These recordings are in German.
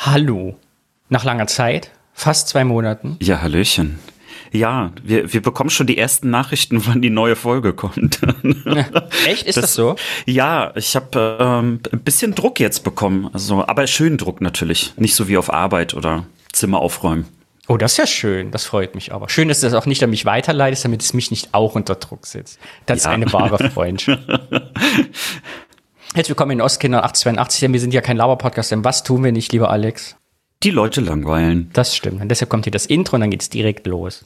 Hallo. Nach langer Zeit, fast 2 Monaten. Ja, Hallöchen. Ja, wir bekommen schon die ersten Nachrichten, wann die neue Folge kommt. Echt? Ist das so? Ja, ich habe ein bisschen Druck jetzt bekommen. Also, aber schönen Druck natürlich. Nicht so wie auf Arbeit oder Zimmer aufräumen. Oh, das ist ja schön. Das freut mich aber. Schön, dass du das auch nicht an mich weiterleitest, damit es mich nicht auch unter Druck setzt. Das ist eine wahre Freundschaft. Herzlich willkommen in Ostkinder 8082, denn wir sind ja kein Laber-Podcast. Denn was tun wir nicht, lieber Alex? Die Leute langweilen. Das stimmt. Und deshalb kommt hier das Intro und dann geht's direkt los.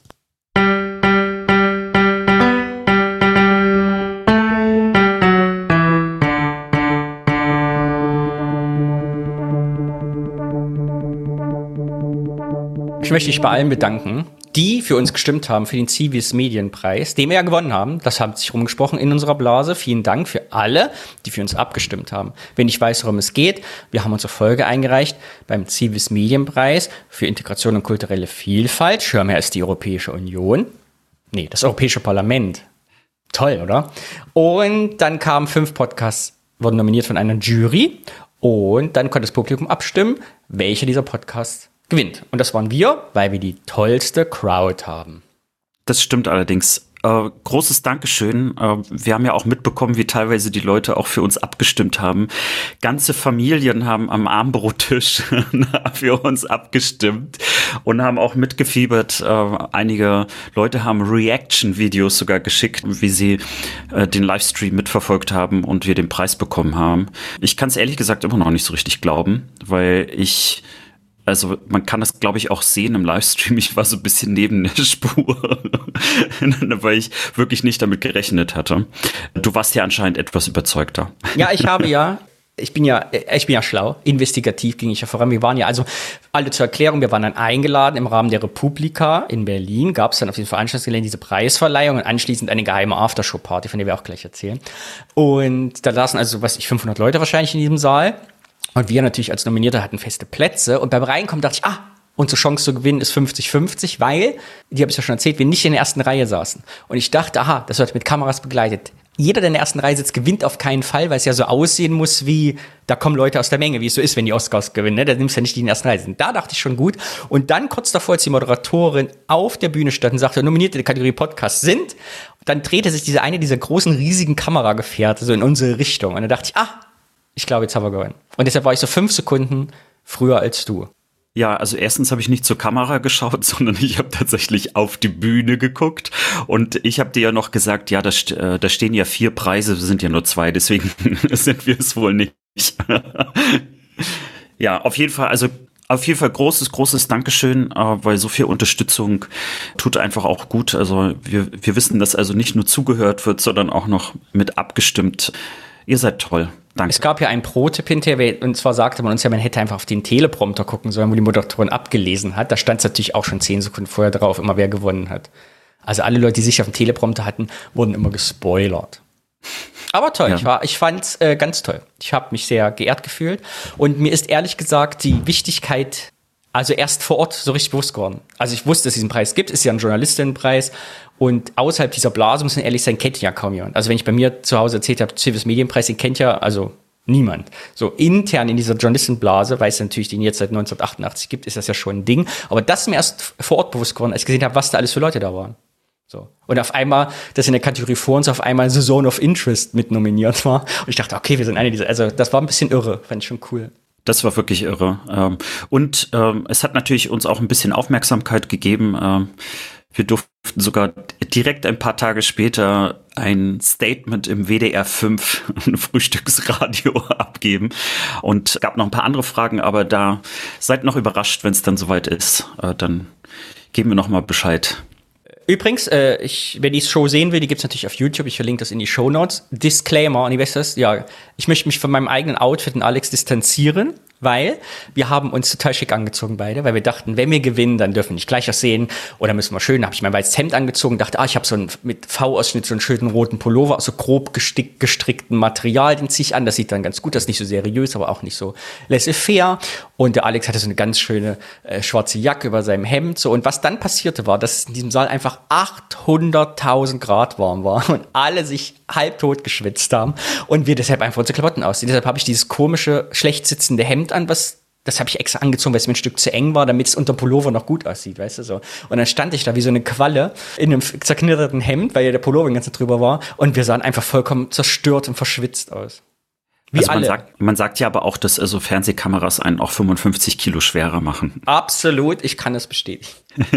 Ich möchte mich bei allen bedanken, die für uns gestimmt haben für den Civis Medienpreis, den wir ja gewonnen haben. Das hat sich rumgesprochen in unserer Blase. Vielen Dank für alle, die für uns abgestimmt haben. Wenn ich weiß, worum es geht, wir haben unsere Folge eingereicht beim Civis Medienpreis für Integration und kulturelle Vielfalt. Schirmherr ist die Europäische Union. Nee, das Europäische Parlament. Toll, oder? Und dann kamen 5 Podcasts, wurden nominiert von einer Jury. Und dann konnte das Publikum abstimmen, welcher dieser Podcasts gewinnt. Und das waren wir, weil wir die tollste Crowd haben. Das stimmt allerdings. Großes Dankeschön. Wir haben ja auch mitbekommen, wie teilweise die Leute auch für uns abgestimmt haben. Ganze Familien haben am Abendbrottisch für uns abgestimmt und haben auch mitgefiebert. Einige Leute haben Reaction-Videos sogar geschickt, wie sie den Livestream mitverfolgt haben und wir den Preis bekommen haben. Ich kann es ehrlich gesagt immer noch nicht so richtig glauben, weil also man kann das, glaube ich, auch sehen im Livestream. Ich war so ein bisschen neben der Spur, weil ich wirklich nicht damit gerechnet hatte. Du warst ja anscheinend etwas überzeugter. Ja, ich bin ja schlau. Investigativ ging ich ja voran. Wir waren ja also, alle zur Erklärung, wir waren dann eingeladen im Rahmen der Republika in Berlin. Gab es dann auf diesem Veranstaltungsgelände diese Preisverleihung und anschließend eine geheime Aftershow-Party, von der wir auch gleich erzählen. Und da saßen also, 500 Leute wahrscheinlich in diesem Saal. Und wir natürlich als Nominierte hatten feste Plätze. Und beim Reinkommen dachte ich, unsere Chance zu gewinnen ist 50-50, weil, die habe ich ja schon erzählt, wir nicht in der ersten Reihe saßen. Und ich dachte, das wird mit Kameras begleitet. Jeder, der in der ersten Reihe sitzt, gewinnt auf keinen Fall, weil es ja so aussehen muss wie, da kommen Leute aus der Menge, wie es so ist, wenn die Oscars gewinnen. Ne? Da nimmst du ja nicht die in der ersten Reihe sind. Da dachte ich schon gut. Und dann kurz davor, als die Moderatorin auf der Bühne stand und sagte, Nominierte der Kategorie Podcast sind, dann drehte sich dieser großen, riesigen Kameragefährte so in unsere Richtung. Und dann dachte ich glaube, jetzt haben wir gewonnen. Und deshalb war ich so 5 Sekunden früher als du. Ja, also erstens habe ich nicht zur Kamera geschaut, sondern ich habe tatsächlich auf die Bühne geguckt. Und ich habe dir ja noch gesagt, ja, da stehen ja 4 Preise, sind ja nur 2, deswegen sind wir es wohl nicht. Ja, auf jeden Fall großes Dankeschön, weil so viel Unterstützung tut einfach auch gut. Also wir wissen, dass also nicht nur zugehört wird, sondern auch noch mit abgestimmt. Ihr seid toll. Danke. Es gab ja einen Pro-Tipp hinterher, und zwar sagte man uns ja, man hätte einfach auf den Teleprompter gucken sollen, wo die Moderatorin abgelesen hat. Da stand es natürlich auch schon 10 Sekunden vorher drauf, immer wer gewonnen hat. Also alle Leute, die sich auf den Teleprompter hatten, wurden immer gespoilert. Aber toll, ja. Ich fand's ganz toll. Ich habe mich sehr geehrt gefühlt. Und mir ist ehrlich gesagt die Wichtigkeit also erst vor Ort so richtig bewusst geworden. Also ich wusste, dass es diesen Preis gibt, ist ja ein Journalistinnenpreis. Und außerhalb dieser Blase, muss man ehrlich sein, kennt ja kaum jemand. Also wenn ich bei mir zu Hause erzählt habe, Civis Medienpreis, den kennt ja also niemand. So intern in dieser Journalistenblase, weil es natürlich den jetzt seit 1988 gibt, ist das ja schon ein Ding. Aber das ist mir erst vor Ort bewusst geworden, als ich gesehen habe, was da alles für Leute da waren. So. Und auf einmal, dass in der Kategorie vor uns auf einmal The Zone of Interest mit nominiert war. Und ich dachte, okay, wir sind eine dieser, also das war ein bisschen irre, fand ich schon cool. Das war wirklich irre. Und es hat natürlich uns auch ein bisschen Aufmerksamkeit gegeben. Wir durften sogar direkt ein paar Tage später ein Statement im WDR 5, ein Frühstücksradio, abgeben. Und gab noch ein paar andere Fragen, aber da seid noch überrascht, wenn es dann soweit ist. Dann geben wir noch mal Bescheid. Übrigens, wer die Show sehen will, die gibt's natürlich auf YouTube. Ich verlinke das in die Shownotes. Disclaimer an die Westers. Ja, ich möchte mich von meinem eigenen Outfit und Alex distanzieren, weil wir haben uns total schick angezogen beide, weil wir dachten, wenn wir gewinnen, dann dürfen wir nicht gleich aussehen oder müssen wir schön. Da habe ich mein weißes Hemd angezogen, dachte, ich habe so einen mit V-Ausschnitt so einen schönen roten Pullover aus so grob gestrickten Material, den ziehe ich an. Das sieht dann ganz gut, das ist nicht so seriös, aber auch nicht so laissez-faire. Und der Alex hatte so eine ganz schöne schwarze Jacke über seinem Hemd. So. Und was dann passierte war, dass es in diesem Saal einfach 800.000 Grad warm war und alle sich halbtot geschwitzt haben und wir deshalb einfach unsere Klamotten ausziehen. Deshalb habe ich dieses komische, schlecht sitzende Hemd an, das das habe ich extra angezogen, weil es mir ein Stück zu eng war, damit es unter Pullover noch gut aussieht, weißt du so. Und dann stand ich da wie so eine Qualle in einem zerknitterten Hemd, weil ja der Pullover den ganzen drüber war. Und wir sahen einfach vollkommen zerstört und verschwitzt aus. Wie also alle. Man sagt ja aber auch, dass also Fernsehkameras einen auch 55 Kilo schwerer machen. Absolut, ich kann es bestätigen.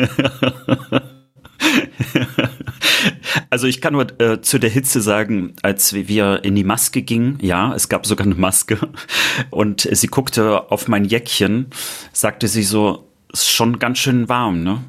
Also ich kann nur zu der Hitze sagen, als wir in die Maske gingen, ja, es gab sogar eine Maske und sie guckte auf mein Jäckchen, sagte sie so, ist schon ganz schön warm, ne?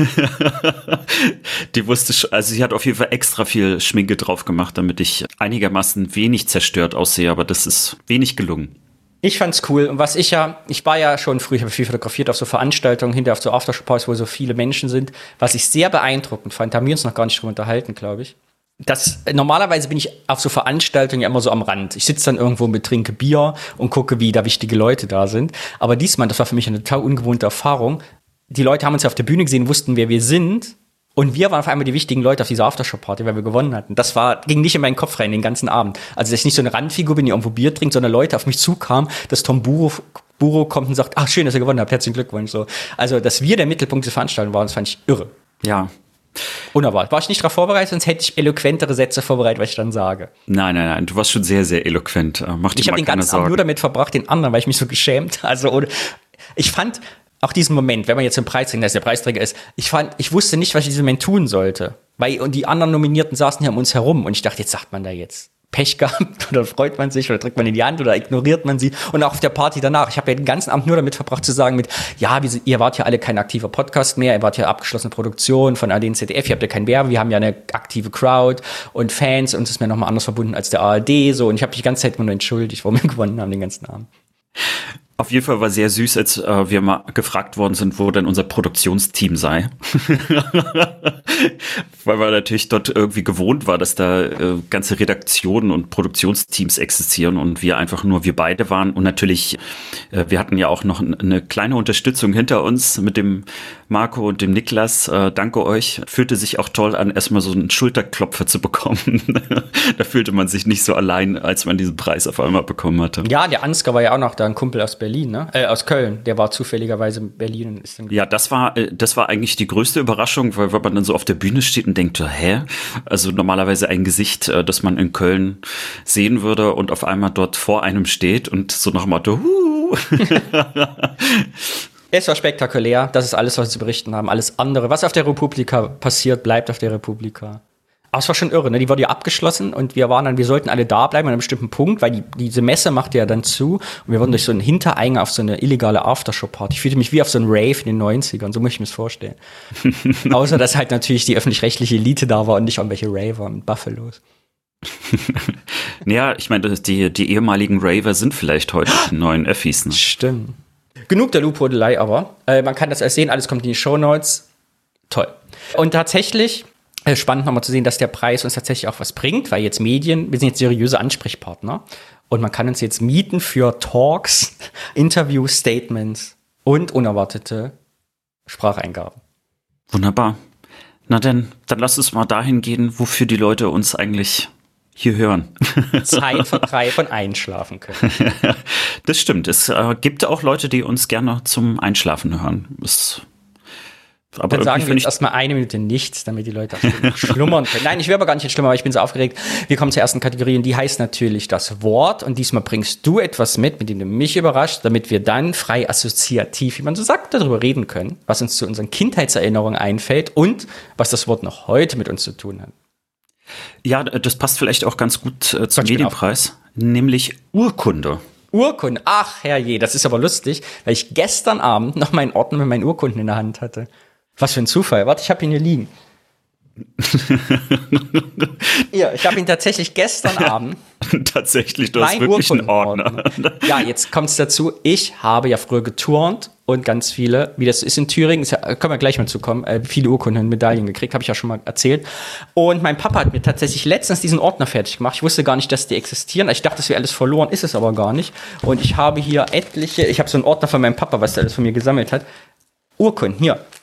Die wusste schon, also sie hat auf jeden Fall extra viel Schminke drauf gemacht, damit ich einigermaßen wenig zerstört aussehe, aber das ist wenig gelungen. Ich fand's cool. Und ich war ja schon früh, ich habe viel fotografiert auf so Veranstaltungen, hinterher auf so Aftershow-Partys, wo so viele Menschen sind. Was ich sehr beeindruckend fand, da haben wir uns noch gar nicht drüber unterhalten, glaube ich. Normalerweise bin ich auf so Veranstaltungen ja immer so am Rand. Ich sitze dann irgendwo mit, trinke Bier und gucke, wie da wichtige Leute da sind. Aber diesmal, das war für mich eine total ungewohnte Erfahrung. Die Leute haben uns ja auf der Bühne gesehen, wussten, wer wir sind. Und wir waren auf einmal die wichtigen Leute auf dieser Aftershow-Party, weil wir gewonnen hatten. Ging nicht in meinen Kopf rein den ganzen Abend. Also, dass ich nicht so eine Randfigur bin, die irgendwo Bier trinkt, sondern Leute auf mich zukamen, dass Tom Buro kommt und sagt, ach, schön, dass ihr gewonnen habt, herzlichen Glückwunsch. So. Also, dass wir der Mittelpunkt dieser Veranstaltung waren, das fand ich irre. Ja. Unerwartet. War ich nicht darauf vorbereitet, sonst hätte ich eloquentere Sätze vorbereitet, was ich dann sage. Nein, du warst schon sehr, sehr eloquent. Mach dir mal keine Sorgen. Ich habe den ganzen Abend nur damit verbracht, den anderen, weil ich mich so geschämt. Also, ich fand auch diesen Moment, wenn man jetzt den Preisträger, der Preisträger ist, ich wusste nicht, was ich in diesem Moment tun sollte. Und die anderen Nominierten saßen hier um uns herum und ich dachte, jetzt sagt man da jetzt Pech gehabt oder freut man sich oder drückt man in die Hand oder ignoriert man sie. Und auch auf der Party danach. Ich habe ja den ganzen Abend nur damit verbracht zu sagen ihr wart ja alle kein aktiver Podcast mehr, ihr wart ja abgeschlossene Produktion von ARD und ZDF, ihr habt ja kein Werbe, wir haben ja eine aktive Crowd und Fans und es ist mir nochmal anders verbunden als der ARD. So. Und ich habe mich die ganze Zeit nur entschuldigt, warum wir gewonnen haben den ganzen Abend. Auf jeden Fall war sehr süß, als wir mal gefragt worden sind, wo denn unser Produktionsteam sei. Weil man natürlich dort irgendwie gewohnt war, dass da ganze Redaktionen und Produktionsteams existieren und wir beide waren. Und natürlich, wir hatten ja auch noch eine kleine Unterstützung hinter uns mit dem Marco und dem Niklas. Danke euch. Fühlte sich auch toll an, erstmal so einen Schulterklopfer zu bekommen. Da fühlte man sich nicht so allein, als man diesen Preis auf einmal bekommen hatte. Ja, der Ansgar war ja auch noch da, ein Kumpel aus Berlin, ne? Aus Köln. Der war zufälligerweise in Berlin. Und ist dann ja, das war eigentlich die größte Überraschung, weil man dann so auf der Bühne steht und denkt, hä? Also normalerweise ein Gesicht, das man in Köln sehen würde und auf einmal dort vor einem steht und so nach dem Motto, Es war spektakulär. Das ist alles, was wir zu berichten haben. Alles andere, was auf der Republika passiert, bleibt auf der Republika. Aber es war schon irre, ne? Die wurde ja abgeschlossen und wir sollten alle da bleiben an einem bestimmten Punkt, weil diese Messe machte ja dann zu und wir wurden durch so einen Hintereingang auf so eine illegale Aftershow-Party. Ich fühlte mich wie auf so einen Rave in den 90ern, so muss ich mir das vorstellen. Außer, dass halt natürlich die öffentlich-rechtliche Elite da war und nicht irgendwelche Raver mit Buffalos. Ja, ich meine, die ehemaligen Raver sind vielleicht heute die neuen Öffis, ne? Stimmt. Genug der Lobhudelei aber. Man kann das alles sehen, alles kommt in die Shownotes. Toll. Und tatsächlich spannend nochmal zu sehen, dass der Preis uns tatsächlich auch was bringt, weil jetzt Medien, wir sind jetzt seriöse Ansprechpartner und man kann uns jetzt mieten für Talks, Interviews, Statements und unerwartete Spracheingaben. Wunderbar. Na dann lass uns mal dahin gehen, wofür die Leute uns eigentlich hier hören. Zeitvertreib und einschlafen können. Das stimmt. Es gibt auch Leute, die uns gerne zum Einschlafen hören. Aber dann sagen wir jetzt erstmal 1 Minute nichts, damit die Leute auch schlummern können. Nein, ich will aber gar nicht schlummern, aber ich bin so aufgeregt. Wir kommen zur ersten Kategorie und die heißt natürlich das Wort. Und diesmal bringst du etwas mit dem du mich überrascht, damit wir dann frei assoziativ, wie man so sagt, darüber reden können, was uns zu unseren Kindheitserinnerungen einfällt und was das Wort noch heute mit uns zu tun hat. Ja, das passt vielleicht auch ganz gut zum Medienpreis, nämlich Urkunde. Urkunde, ach herrje, das ist aber lustig, weil ich gestern Abend noch meinen Ordner mit meinen Urkunden in der Hand hatte. Was für ein Zufall. Warte, ich habe ihn hier liegen. Ja, ich habe ihn tatsächlich gestern Abend. Tatsächlich, du hast wirklich einen Ordner. Ja, jetzt kommt es dazu. Ich habe ja früher geturnt und ganz viele, wie das ist in Thüringen, können wir gleich mal zukommen, viele Urkunden und Medaillen gekriegt, habe ich ja schon mal erzählt. Und mein Papa hat mir tatsächlich letztens diesen Ordner fertig gemacht. Ich wusste gar nicht, dass die existieren. Ich dachte, das wäre alles verloren, ist es aber gar nicht. Und ich habe hier ich habe so einen Ordner von meinem Papa, was der alles von mir gesammelt hat. Urkunden, hier.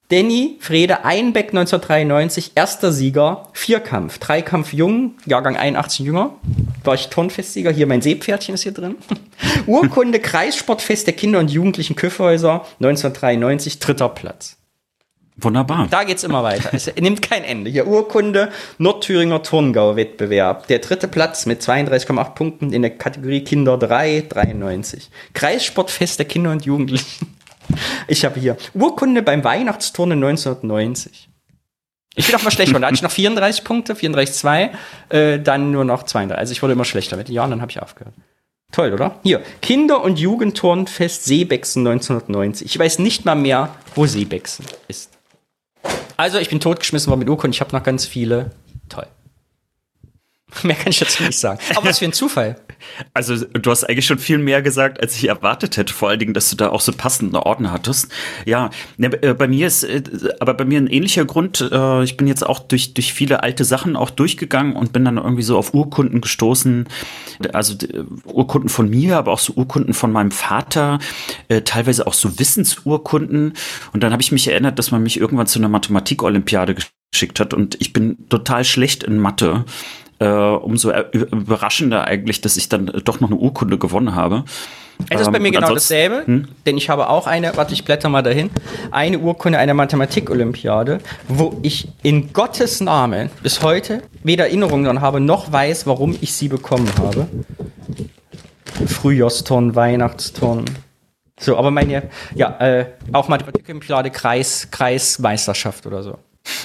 Danny Frede Einbeck 1993, erster Sieger, Vierkampf, Dreikampf jung, Jahrgang 81 jünger, war ich Turnfestsieger, hier mein Seepferdchen ist hier drin. Urkunde Kreissportfest der Kinder- und Jugendlichen Kyffhäuser 1993, dritter Platz. Wunderbar. Da geht's immer weiter. Es nimmt kein Ende. Hier Urkunde Nordthüringer Turngau-Wettbewerb. Der dritte Platz mit 32,8 Punkten in der Kategorie Kinder 3, 93. Kreissportfest der Kinder und Jugendlichen. Ich habe hier Urkunde beim Weihnachtsturnen 1990. Ich bin auch mal schlechter. Da hatte ich noch 34 Punkte, 34,2, dann nur noch 32. Also ich wurde immer schlechter mit den Jahren, dann habe ich aufgehört. Toll, oder? Hier, Kinder- und Jugendturnfest Seebexen 1990. Ich weiß nicht mal mehr, wo Seebexen ist. Also ich bin totgeschmissen worden mit Urkunden. Ich habe noch ganz viele. Toll. Mehr kann ich dazu nicht sagen. Aber was für ein Zufall. Also du hast eigentlich schon viel mehr gesagt, als ich erwartet hätte. Vor allen Dingen, dass du da auch so passende Orden hattest. Ja, bei mir ist aber bei mir ein ähnlicher Grund. Ich bin jetzt auch durch viele alte Sachen auch durchgegangen und bin dann irgendwie so auf Urkunden gestoßen. Also Urkunden von mir, aber auch so Urkunden von meinem Vater. Teilweise auch so Wissensurkunden. Und dann habe ich mich erinnert, dass man mich irgendwann zu einer Mathematik-Olympiade geschickt hat. Und ich bin total schlecht in Mathe. Umso überraschender eigentlich, dass ich dann doch noch eine Urkunde gewonnen habe. Es ist bei mir genau dasselbe, denn ich habe auch ich blätter mal dahin, eine Urkunde einer Mathematik-Olympiade, wo ich in Gottes Namen bis heute weder Erinnerungen daran habe, noch weiß, warum ich sie bekommen habe. Frühjahrsturn, Weihnachtsturn. So, aber auch Mathematik-Olympiade, Kreismeisterschaft oder so.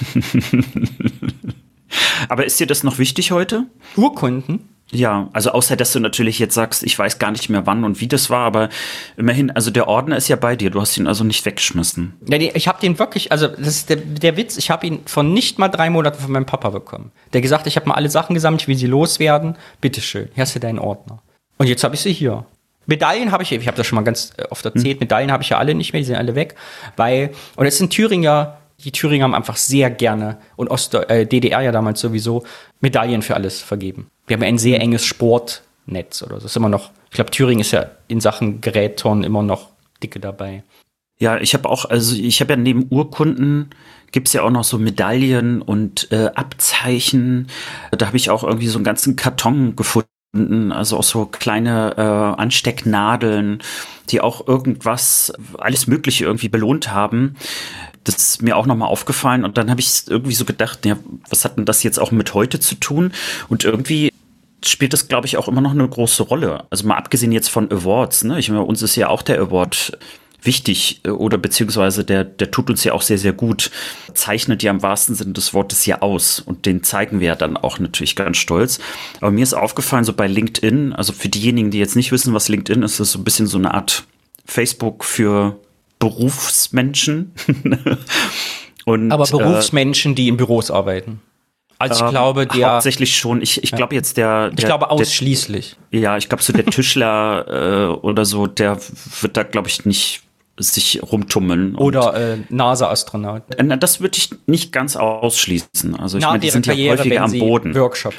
Aber ist dir das noch wichtig heute? Urkunden? Ja, also außer, dass du natürlich jetzt sagst, ich weiß gar nicht mehr wann und wie das war, aber immerhin, also der Ordner ist ja bei dir, du hast ihn also nicht weggeschmissen. Ja, ich habe den wirklich, also das ist der Witz, ich habe ihn von nicht mal 3 Monaten von meinem Papa bekommen. Der gesagt, ich habe mal alle Sachen gesammelt, ich will sie loswerden, bitteschön, hier hast du deinen Ordner. Und jetzt habe ich sie hier. Medaillen habe ich habe das schon mal ganz oft erzählt, Medaillen habe ich ja alle nicht mehr, die sind alle weg, und jetzt in Thüringen die Thüringer haben einfach sehr gerne, und DDR ja damals sowieso, Medaillen für alles vergeben. Wir haben ein sehr enges Sportnetz oder so. Das ist immer noch, ich glaube, Thüringen ist ja in Sachen Gerätturnen immer noch dicke dabei. Ja, ich habe ja neben Urkunden gibt's ja auch noch so Medaillen und Abzeichen. Da habe ich auch irgendwie so einen ganzen Karton gefunden, also auch so kleine Anstecknadeln, die auch alles Mögliche irgendwie belohnt haben. Das ist mir auch nochmal aufgefallen und dann habe ich irgendwie so gedacht, ja, was hat denn das jetzt auch mit heute zu tun? Und irgendwie spielt das, glaube ich, auch immer noch eine große Rolle. Also mal abgesehen jetzt von Awards, ne? Ich meine, uns ist ja auch der Award wichtig oder beziehungsweise der tut uns ja auch sehr, sehr gut, zeichnet ja im wahrsten Sinne des Wortes ja aus und den zeigen wir ja dann auch natürlich ganz stolz. Aber mir ist aufgefallen, so bei LinkedIn, also für diejenigen, die jetzt nicht wissen, was LinkedIn ist, ist so ein bisschen so eine Art Facebook für Berufsmenschen. Aber Berufsmenschen, die in Büros arbeiten. Also ich glaube, hauptsächlich schon. Ich glaube jetzt ich glaube ausschließlich. Ich glaube so der Tischler oder so, der wird da, glaube ich, nicht sich rumtummeln. Oder NASA-Astronaut. Das würde ich nicht ganz ausschließen. Also ich meine, die sind ja häufiger am Boden. Workshops.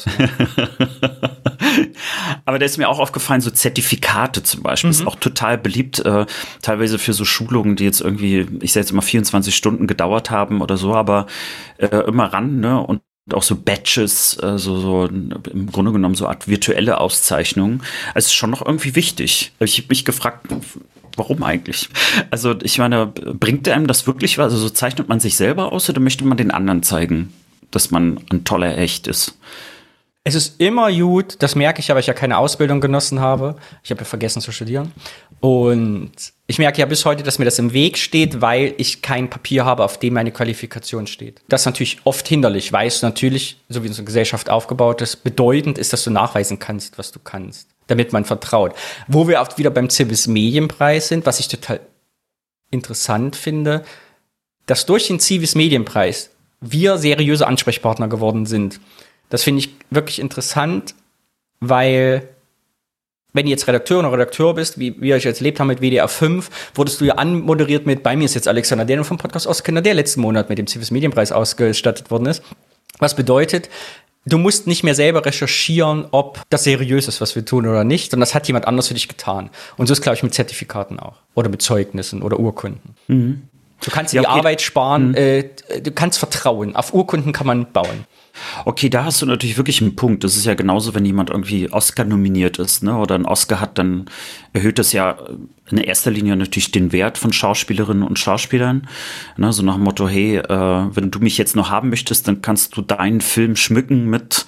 Aber da ist mir auch aufgefallen, so Zertifikate zum Beispiel ist auch total beliebt, teilweise für so Schulungen, die jetzt irgendwie, ich sage jetzt immer 24 Stunden gedauert haben oder so, aber immer ran, ne? Und auch so Badges, so im Grunde genommen so eine Art virtuelle Auszeichnungen. Also ist schon noch irgendwie wichtig. Ich habe mich gefragt, warum eigentlich? Also ich meine, bringt einem das wirklich was? Also so zeichnet man sich selber aus oder möchte man den anderen zeigen, dass man ein toller Echt ist? Es ist immer gut, das merke ich ja, weil ich ja keine Ausbildung genossen habe. Ich habe ja vergessen zu studieren. Und ich merke ja bis heute, dass mir das im Weg steht, weil ich kein Papier habe, auf dem meine Qualifikation steht. Das ist natürlich oft hinderlich, weil es natürlich, so wie unsere Gesellschaft aufgebaut ist, bedeutend ist, dass du nachweisen kannst, was du kannst, damit man vertraut. Wo wir oft wieder beim Civis Medienpreis sind, was ich total interessant finde, dass durch den Civis Medienpreis wir seriöse Ansprechpartner geworden sind. Das finde ich wirklich interessant, weil wenn du jetzt Redakteur oder Redakteur bist, wie wir jetzt erlebt haben mit WDR 5, wurdest du ja anmoderiert mit, bei mir ist jetzt Alexander, der vom Podcast Auskenner, der letzten Monat mit dem Civis Medienpreis ausgestattet worden ist. Was bedeutet, du musst nicht mehr selber recherchieren, ob das seriös ist, was wir tun oder nicht, sondern das hat jemand anders für dich getan. Und so ist, glaube ich, mit Zertifikaten auch. Oder mit Zeugnissen oder Urkunden. Mhm. Du kannst dir die Arbeit sparen, du kannst vertrauen. Auf Urkunden kann man bauen. Okay, da hast du natürlich wirklich einen Punkt. Das ist ja genauso, wenn jemand irgendwie Oscar nominiert ist, ne, oder einen Oscar hat, dann erhöht das ja in erster Linie natürlich den Wert von Schauspielerinnen und Schauspielern. Ne, so nach dem Motto, hey, wenn du mich jetzt noch haben möchtest, dann kannst du deinen Film schmücken mit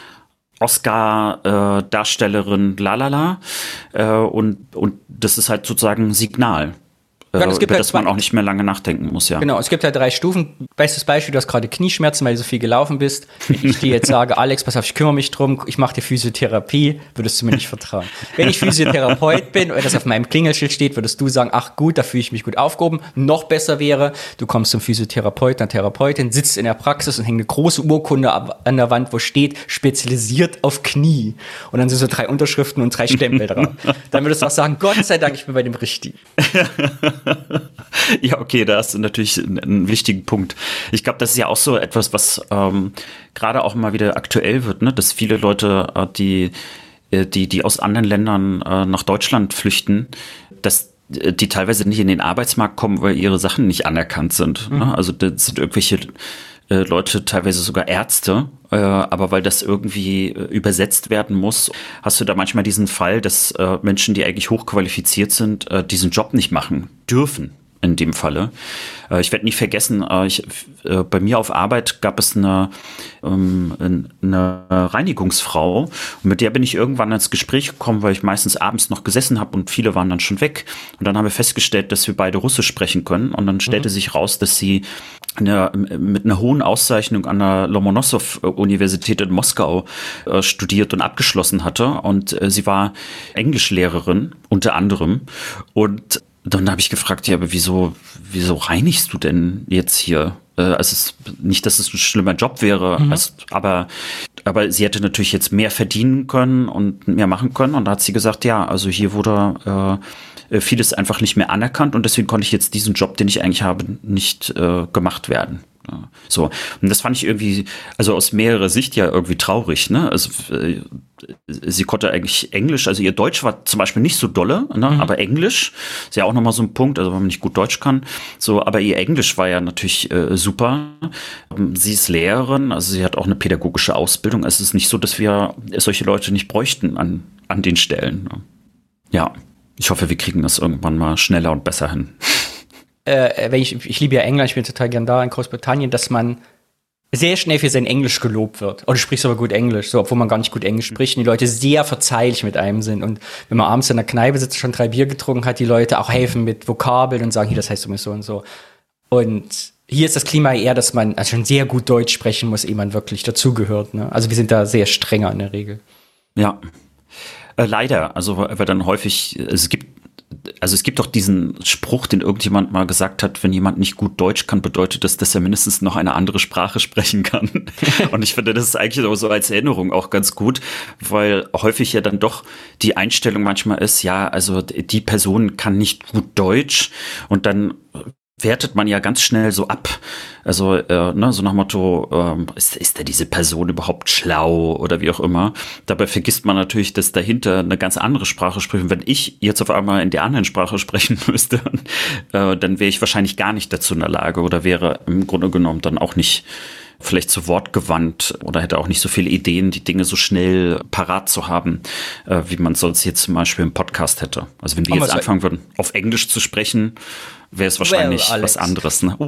Oscar-Darstellerin lalala. Und das ist halt sozusagen ein Signal. Ja, es gibt über halt das man auch nicht mehr lange nachdenken muss, ja. Genau, es gibt halt 3 Stufen. Bestes Beispiel, du hast gerade Knieschmerzen, weil du so viel gelaufen bist. Wenn ich dir jetzt sage, Alex, pass auf, ich kümmere mich drum, ich mache dir Physiotherapie, würdest du mir nicht vertrauen. Wenn ich Physiotherapeut bin oder das auf meinem Klingelschild steht, würdest du sagen, ach gut, da fühle ich mich gut aufgehoben. Noch besser wäre, du kommst zum Physiotherapeuten, einer Therapeutin, sitzt in der Praxis und hängt eine große Urkunde an der Wand, wo steht, spezialisiert auf Knie. Und dann sind so 3 Unterschriften und 3 Stempel drauf. Dann würdest du auch sagen, Gott sei Dank, ich bin bei dem Richtigen. Ja, okay, da hast du natürlich einen wichtigen Punkt. Ich glaube, das ist ja auch so etwas, was gerade auch mal wieder aktuell wird, ne? Dass viele Leute, die aus anderen Ländern nach Deutschland flüchten, dass die teilweise nicht in den Arbeitsmarkt kommen, weil ihre Sachen nicht anerkannt sind. Ne? Also das sind irgendwelche Leute, teilweise sogar Ärzte, aber weil das irgendwie übersetzt werden muss, hast du da manchmal diesen Fall, dass Menschen, die eigentlich hochqualifiziert sind, diesen Job nicht machen dürfen. In dem Falle. Ich werde nie vergessen, bei mir auf Arbeit gab es eine Reinigungsfrau. Und mit der bin ich irgendwann ins Gespräch gekommen, weil ich meistens abends noch gesessen habe und viele waren dann schon weg. Und dann haben wir festgestellt, dass wir beide Russisch sprechen können. Und dann stellte sich raus, dass sie mit einer hohen Auszeichnung an der Lomonossow-Universität in Moskau studiert und abgeschlossen hatte. Und sie war Englischlehrerin, unter anderem. Und dann habe ich gefragt, ja, aber wieso reinigst du denn jetzt hier? Also es ist nicht, dass es ein schlimmer Job wäre, aber sie hätte natürlich jetzt mehr verdienen können und mehr machen können. Und da hat sie gesagt, ja, also hier wurde vieles einfach nicht mehr anerkannt und deswegen konnte ich jetzt diesen Job, den ich eigentlich habe, nicht gemacht werden. Ja, so, und das fand ich irgendwie, also aus mehrerer Sicht ja irgendwie traurig, ne? Also sie konnte eigentlich Englisch, also ihr Deutsch war zum Beispiel nicht so dolle, ne? Aber Englisch ist ja auch nochmal so ein Punkt, also wenn man nicht gut Deutsch kann, so, aber ihr Englisch war ja natürlich super. Sie ist Lehrerin, also sie hat auch eine pädagogische Ausbildung. Es ist nicht so, dass wir solche Leute nicht bräuchten an den Stellen. Ne? Ja, ich hoffe, wir kriegen das irgendwann mal schneller und besser hin. Ich liebe ja England, ich bin total gern da in Großbritannien, dass man sehr schnell für sein Englisch gelobt wird. Oh, du sprichst aber gut Englisch, so, obwohl man gar nicht gut Englisch spricht. Und die Leute sehr verzeihlich mit einem sind. Und wenn man abends in der Kneipe sitzt, schon 3 Bier getrunken hat, die Leute auch helfen mit Vokabeln und sagen, hier, das heißt so und so. Und hier ist das Klima eher, dass man also schon sehr gut Deutsch sprechen muss, ehe man wirklich dazugehört. Ne? Also wir sind da sehr strenger in der Regel. Ja, leider. Also weil dann häufig, es gibt doch diesen Spruch, den irgendjemand mal gesagt hat, wenn jemand nicht gut Deutsch kann, bedeutet das, dass er mindestens noch eine andere Sprache sprechen kann. Und ich finde, das ist eigentlich so als Erinnerung auch ganz gut, weil häufig ja dann doch die Einstellung manchmal ist, ja, also die Person kann nicht gut Deutsch und dann wertet man ja ganz schnell so ab. Also, so nach Motto, ist da diese Person überhaupt schlau oder wie auch immer. Dabei vergisst man natürlich, dass dahinter eine ganz andere Sprache spricht. Und wenn ich jetzt auf einmal in der anderen Sprache sprechen müsste, dann wäre ich wahrscheinlich gar nicht dazu in der Lage oder wäre im Grunde genommen dann auch nicht vielleicht zu Wort gewandt oder hätte auch nicht so viele Ideen, die Dinge so schnell parat zu haben, wie man sonst jetzt zum Beispiel im Podcast hätte. Also wenn wir jetzt anfangen würden, auf Englisch zu sprechen, wäre es wahrscheinlich was anderes. Ne?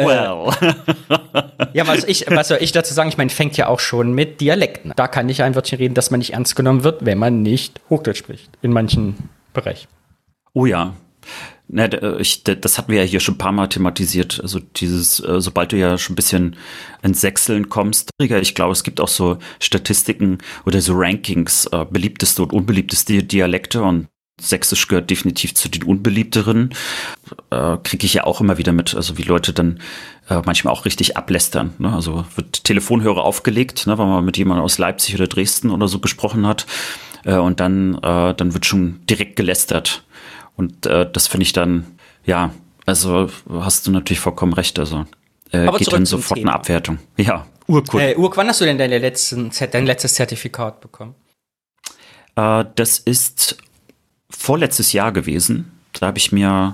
Ja, was soll ich dazu sagen? Ich meine, fängt ja auch schon mit Dialekten. Da kann ich ein Wörtchen reden, dass man nicht ernst genommen wird, wenn man nicht Hochdeutsch spricht. In manchen Bereichen. Oh ja. Ne, das hatten wir ja hier schon ein paar Mal thematisiert. Also dieses, sobald du ja schon ein bisschen ins Sächseln kommst. Ich glaube, es gibt auch so Statistiken oder so Rankings, beliebteste und unbeliebteste Dialekte und Sächsisch gehört definitiv zu den unbeliebteren. Kriege ich ja auch immer wieder mit, also wie Leute dann manchmal auch richtig ablästern. Ne? Also wird Telefonhörer aufgelegt, ne, weil man mit jemandem aus Leipzig oder Dresden oder so gesprochen hat. Und dann wird schon direkt gelästert. Und das finde ich dann, ja, also hast du natürlich vollkommen recht. Also geht dann sofort eine Abwertung. Ja, Urkunde. Wann hast du denn dein letztes Zertifikat bekommen? Das ist vorletztes Jahr gewesen. Da habe ich mir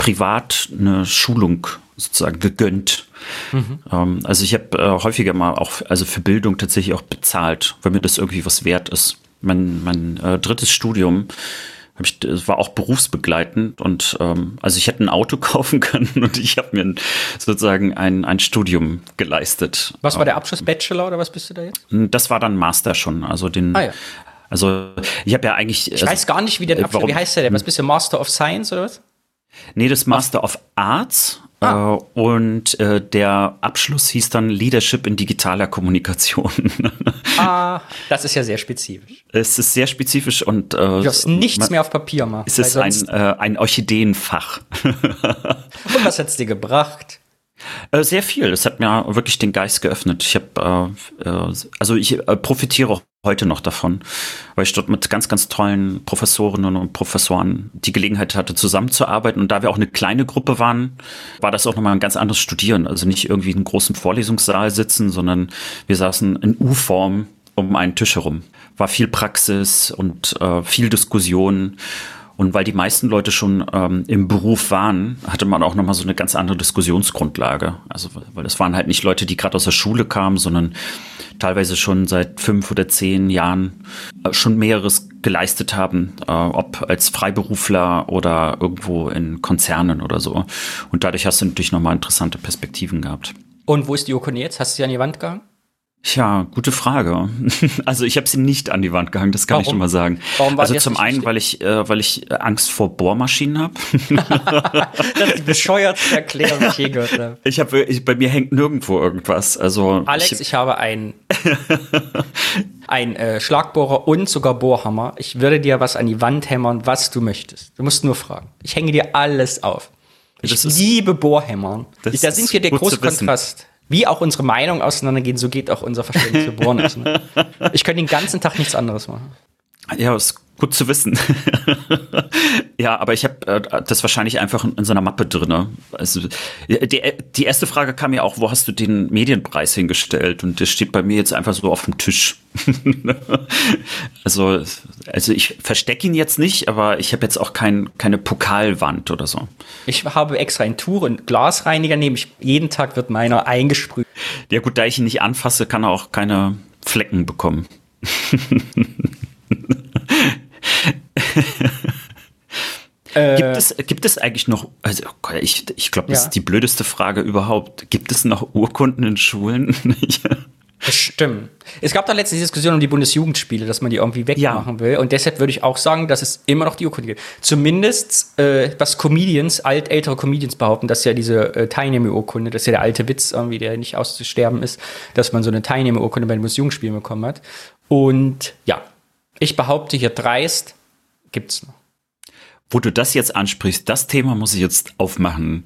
privat eine Schulung sozusagen gegönnt. Also ich habe häufiger mal auch, also für Bildung tatsächlich auch bezahlt, weil mir das irgendwie was wert ist. Mein drittes Studium das war auch berufsbegleitend und also ich hätte ein Auto kaufen können und ich habe mir sozusagen ein Studium geleistet. Was war der Abschluss? Bachelor oder was bist du da jetzt? Das war dann Master schon, also ja. Also ich habe ja eigentlich. Ich weiß gar nicht, wie der Abschluss, wie heißt der denn? Was bist du, Master of Science oder was? Nee, das Master of Arts. Und der Abschluss hieß dann Leadership in digitaler Kommunikation. Das ist ja sehr spezifisch. Es ist sehr spezifisch und du darfst nichts mehr auf Papier machen. Es ist ein Orchideenfach. Und was hat's dir gebracht? Sehr viel. Es hat mir wirklich den Geist geöffnet. Ich habe, also ich profitiere heute noch davon, weil ich dort mit ganz, ganz tollen Professorinnen und Professoren die Gelegenheit hatte, zusammenzuarbeiten. Und da wir auch eine kleine Gruppe waren, war das auch nochmal ein ganz anderes Studieren. Also nicht irgendwie in einem großen Vorlesungssaal sitzen, sondern wir saßen in U-Form um einen Tisch herum. War viel Praxis und viel Diskussion. Und weil die meisten Leute schon im Beruf waren, hatte man auch nochmal so eine ganz andere Diskussionsgrundlage. Also, weil das waren halt nicht Leute, die gerade aus der Schule kamen, sondern teilweise schon seit 5 oder 10 Jahren schon Mehreres geleistet haben, ob als Freiberufler oder irgendwo in Konzernen oder so. Und dadurch hast du natürlich nochmal interessante Perspektiven gehabt. Und wo ist die Urkunde jetzt? Hast du sie an die Wand gehangen? Tja, gute Frage. Also ich habe sie nicht an die Wand gehangen, das kann ich schon mal sagen. Warum war also zum einen, weil ich Angst vor Bohrmaschinen habe. Das ist die bescheuertste Erklärung, die ich je gehört habe. Bei mir hängt nirgendwo irgendwas. Also Alex, ich habe einen Schlagbohrer und sogar Bohrhammer. Ich würde dir was an die Wand hämmern, was du möchtest. Du musst nur fragen. Ich hänge dir alles auf. Ich liebe Bohrhämmern. Da sind wir der große Kontrast. Wie auch unsere Meinungen auseinandergehen, so geht auch unser Verständnis für Bohren aus. Ne? Ich könnte den ganzen Tag nichts anderes machen. Ja, ist gut zu wissen. Ja, aber ich habe das wahrscheinlich einfach in so einer Mappe drin. Also die erste Frage kam ja auch, wo hast du den Medienpreis hingestellt? Und der steht bei mir jetzt einfach so auf dem Tisch. Also ich verstecke ihn jetzt nicht, aber ich habe jetzt auch keine Pokalwand oder so. Ich habe extra ein Tuch und Glasreiniger neben. Jeden Tag wird meiner eingesprüht. Ja gut, da ich ihn nicht anfasse, kann er auch keine Flecken bekommen. Gibt es eigentlich noch, also ich glaube, das ist die blödeste Frage überhaupt. Gibt es noch Urkunden in Schulen? Bestimmt. Es gab da letztens die Diskussion um die Bundesjugendspiele, dass man die irgendwie wegmachen will. Und deshalb würde ich auch sagen, dass es immer noch die Urkunde gibt. Zumindest, was ältere Comedians behaupten, dass ja diese Teilnehmerurkunde, das ist ja der alte Witz irgendwie, der nicht auszusterben ist, dass man so eine Teilnehmerurkunde bei den Bundesjugendspielen bekommen hat. Und ja, ich behaupte hier dreist, gibt's noch. Wo du das jetzt ansprichst, das Thema muss ich jetzt aufmachen.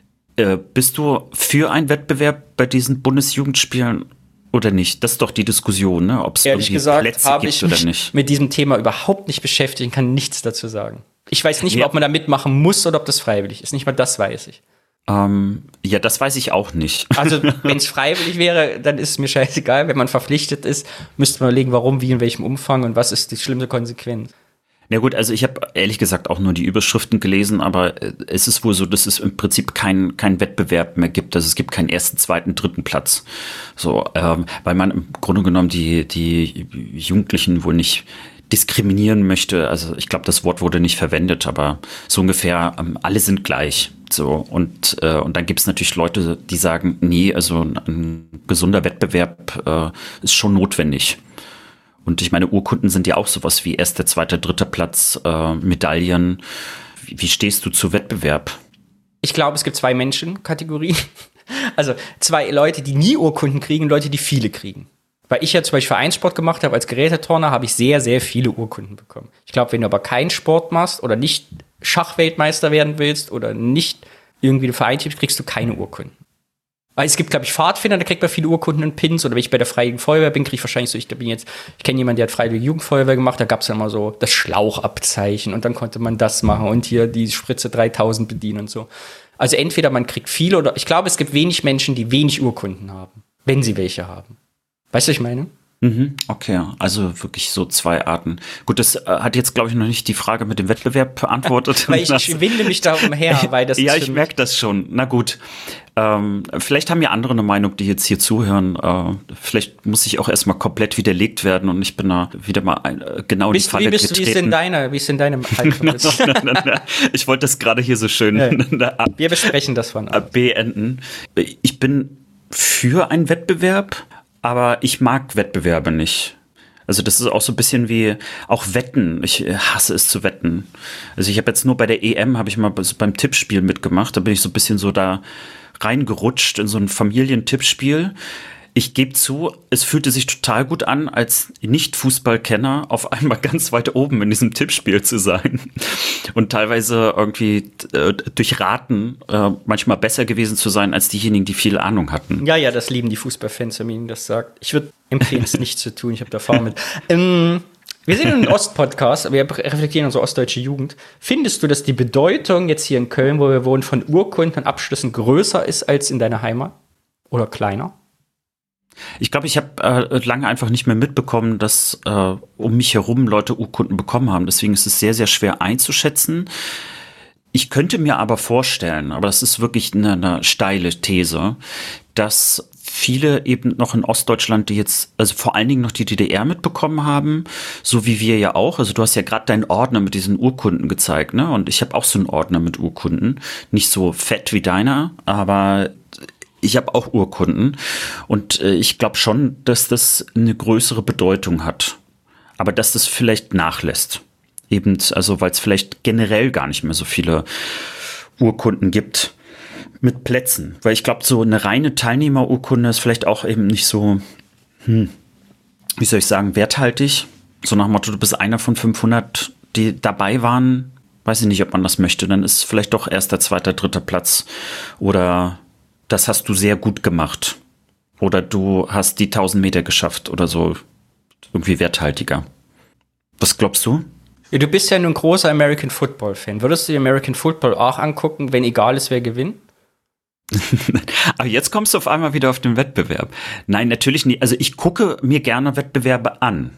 Bist du für einen Wettbewerb bei diesen Bundesjugendspielen oder nicht? Das ist doch die Diskussion, ne? Ob es irgendwie Plätze gibt oder nicht. Ehrlich gesagt, habe ich mich mit diesem Thema überhaupt nicht beschäftigt und kann nichts dazu sagen. Ich weiß nicht mal, ob man da mitmachen muss oder ob das freiwillig ist. Nicht mal das weiß ich. Ja, das weiß ich auch nicht. Also, wenn es freiwillig wäre, dann ist es mir scheißegal. Wenn man verpflichtet ist, müsste man überlegen, warum, wie, in welchem Umfang und was ist die schlimmste Konsequenz. Na gut, also ich habe ehrlich gesagt auch nur die Überschriften gelesen, aber es ist wohl so, dass es im Prinzip kein Wettbewerb mehr gibt. Also es gibt keinen ersten, zweiten, dritten Platz. So, weil man im Grunde genommen die Jugendlichen wohl nicht diskriminieren möchte. Also ich glaube, das Wort wurde nicht verwendet, aber so ungefähr alle sind gleich. So, und dann gibt es natürlich Leute, die sagen, nee, also ein gesunder Wettbewerb ist schon notwendig. Und ich meine, Urkunden sind ja auch sowas wie erster, zweiter, dritter Platz, Medaillen. Wie stehst du zu Wettbewerb? Ich glaube, es gibt 2 Menschenkategorien. Also 2 Leute, die nie Urkunden kriegen und Leute, die viele kriegen. Weil ich ja zum Beispiel Vereinssport gemacht habe als Geräteturner, habe ich sehr, sehr viele Urkunden bekommen. Ich glaube, wenn du aber keinen Sport machst oder nicht Schachweltmeister werden willst oder nicht irgendwie eine Verein tippst, kriegst du keine Urkunden. Weil es gibt, glaube ich, Pfadfinder, da kriegt man viele Urkunden und Pins. Oder wenn ich bei der Freiwilligen Feuerwehr bin, kriege ich wahrscheinlich so, ich kenne jemanden, der hat Freiwillige Jugendfeuerwehr gemacht, da gab es dann mal so das Schlauchabzeichen und dann konnte man das machen und hier die Spritze 3000 bedienen und so. Also entweder man kriegt viele oder ich glaube, es gibt wenig Menschen, die wenig Urkunden haben, wenn sie welche haben. Weißt du, was ich meine? Okay, also wirklich so zwei Arten. Gut, das hat jetzt, glaube ich, noch nicht die Frage mit dem Wettbewerb beantwortet. Weil ich winde mich da umher, weil das ja, ist ich merke das schon. Na gut. Vielleicht haben ja andere eine Meinung, die jetzt hier zuhören. Vielleicht muss ich auch erstmal komplett widerlegt werden und ich bin da wieder mal genau in die Falle getreten. Wie ist denn deine Haltung? Ich wollte das gerade hier so schön wir besprechen das von beenden. Ich bin für einen Wettbewerb, aber ich mag Wettbewerbe nicht. Also das ist auch so ein bisschen wie auch Wetten. Ich hasse es zu wetten. Also ich habe jetzt nur bei der EM, habe ich mal so beim Tippspiel mitgemacht. Da bin ich so ein bisschen so da reingerutscht in so ein Familientippspiel. Ich gebe zu, es fühlte sich total gut an, als Nicht-Fußballkenner auf einmal ganz weit oben in diesem Tippspiel zu sein. Und teilweise irgendwie durch Raten manchmal besser gewesen zu sein, als diejenigen, die viel Ahnung hatten. Ja, das lieben die Fußballfans, wenn man ihnen das sagt. Ich würde empfehlen, es nicht zu tun. Ich habe da Erfahrung mit. Wir sind ein Ost-Podcast, aber wir reflektieren unsere ostdeutsche Jugend. Findest du, dass die Bedeutung jetzt hier in Köln, wo wir wohnen, von Urkunden und Abschlüssen größer ist als in deiner Heimat? Oder kleiner? Ich glaube, ich habe lange einfach nicht mehr mitbekommen, dass um mich herum Leute Urkunden bekommen haben. Deswegen ist es sehr, sehr schwer einzuschätzen. Ich könnte mir aber vorstellen, aber das ist wirklich eine steile These, dass viele eben noch in Ostdeutschland, die jetzt, also vor allen Dingen noch die DDR mitbekommen haben, so wie wir ja auch. Also du hast ja gerade deinen Ordner mit diesen Urkunden gezeigt, ne? Und ich habe auch so einen Ordner mit Urkunden. Nicht so fett wie deiner, aber ich habe auch Urkunden. Und ich glaube schon, dass das eine größere Bedeutung hat. Aber dass das vielleicht nachlässt. Eben, also weil es vielleicht generell gar nicht mehr so viele Urkunden gibt mit Plätzen. Weil ich glaube, so eine reine Teilnehmerurkunde ist vielleicht auch eben nicht so, wie soll ich sagen, werthaltig. So nach dem Motto, du bist einer von 500, die dabei waren. Weiß ich nicht, ob man das möchte. Dann ist vielleicht doch erster, zweiter, dritter Platz. Oder das hast du sehr gut gemacht. Oder du hast die 1000 Meter geschafft oder so. Irgendwie werthaltiger. Was glaubst du? Du bist ja nun ein großer American Football-Fan. Würdest du dir American Football auch angucken, wenn egal ist, wer gewinnt? Aber jetzt kommst du auf einmal wieder auf den Wettbewerb. Nein, natürlich nicht. Also ich gucke mir gerne Wettbewerbe an.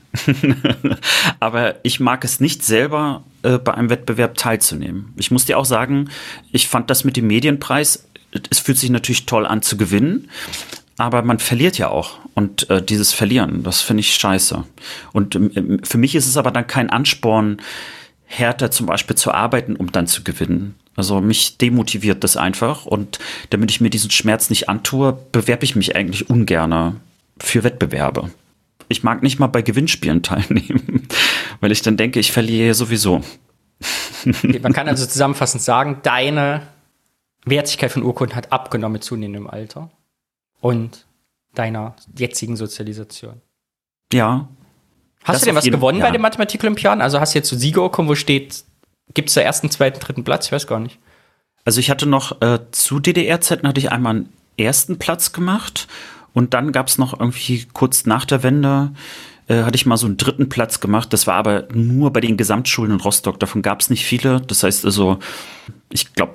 Aber ich mag es nicht selber, bei einem Wettbewerb teilzunehmen. Ich muss dir auch sagen, ich fand das mit dem Medienpreis, es fühlt sich natürlich toll an zu gewinnen. Aber man verliert ja auch. Und dieses Verlieren, das finde ich scheiße. Und für mich ist es aber dann kein Ansporn, härter zum Beispiel zu arbeiten, um dann zu gewinnen. Also mich demotiviert das einfach. Und damit ich mir diesen Schmerz nicht antue, bewerbe ich mich eigentlich ungerne für Wettbewerbe. Ich mag nicht mal bei Gewinnspielen teilnehmen, weil ich dann denke, ich verliere sowieso. Man kann also zusammenfassend sagen, deine Wertigkeit von Urkunden hat abgenommen mit zunehmendem Alter. Und deiner jetzigen Sozialisation. Ja. Hast du denn was gewonnen bei den Mathematik-Olympiaden? Also hast du jetzt so Siegerurkunden, wo steht, gibt es da ersten, zweiten, dritten Platz? Ich weiß gar nicht. Also ich hatte noch, zu DDR-Zeiten hatte ich einmal einen ersten Platz gemacht und dann gab es noch irgendwie kurz nach der Wende, hatte ich mal so einen dritten Platz gemacht. Das war aber nur bei den Gesamtschulen in Rostock. Davon gab es nicht viele. Das heißt also, ich glaube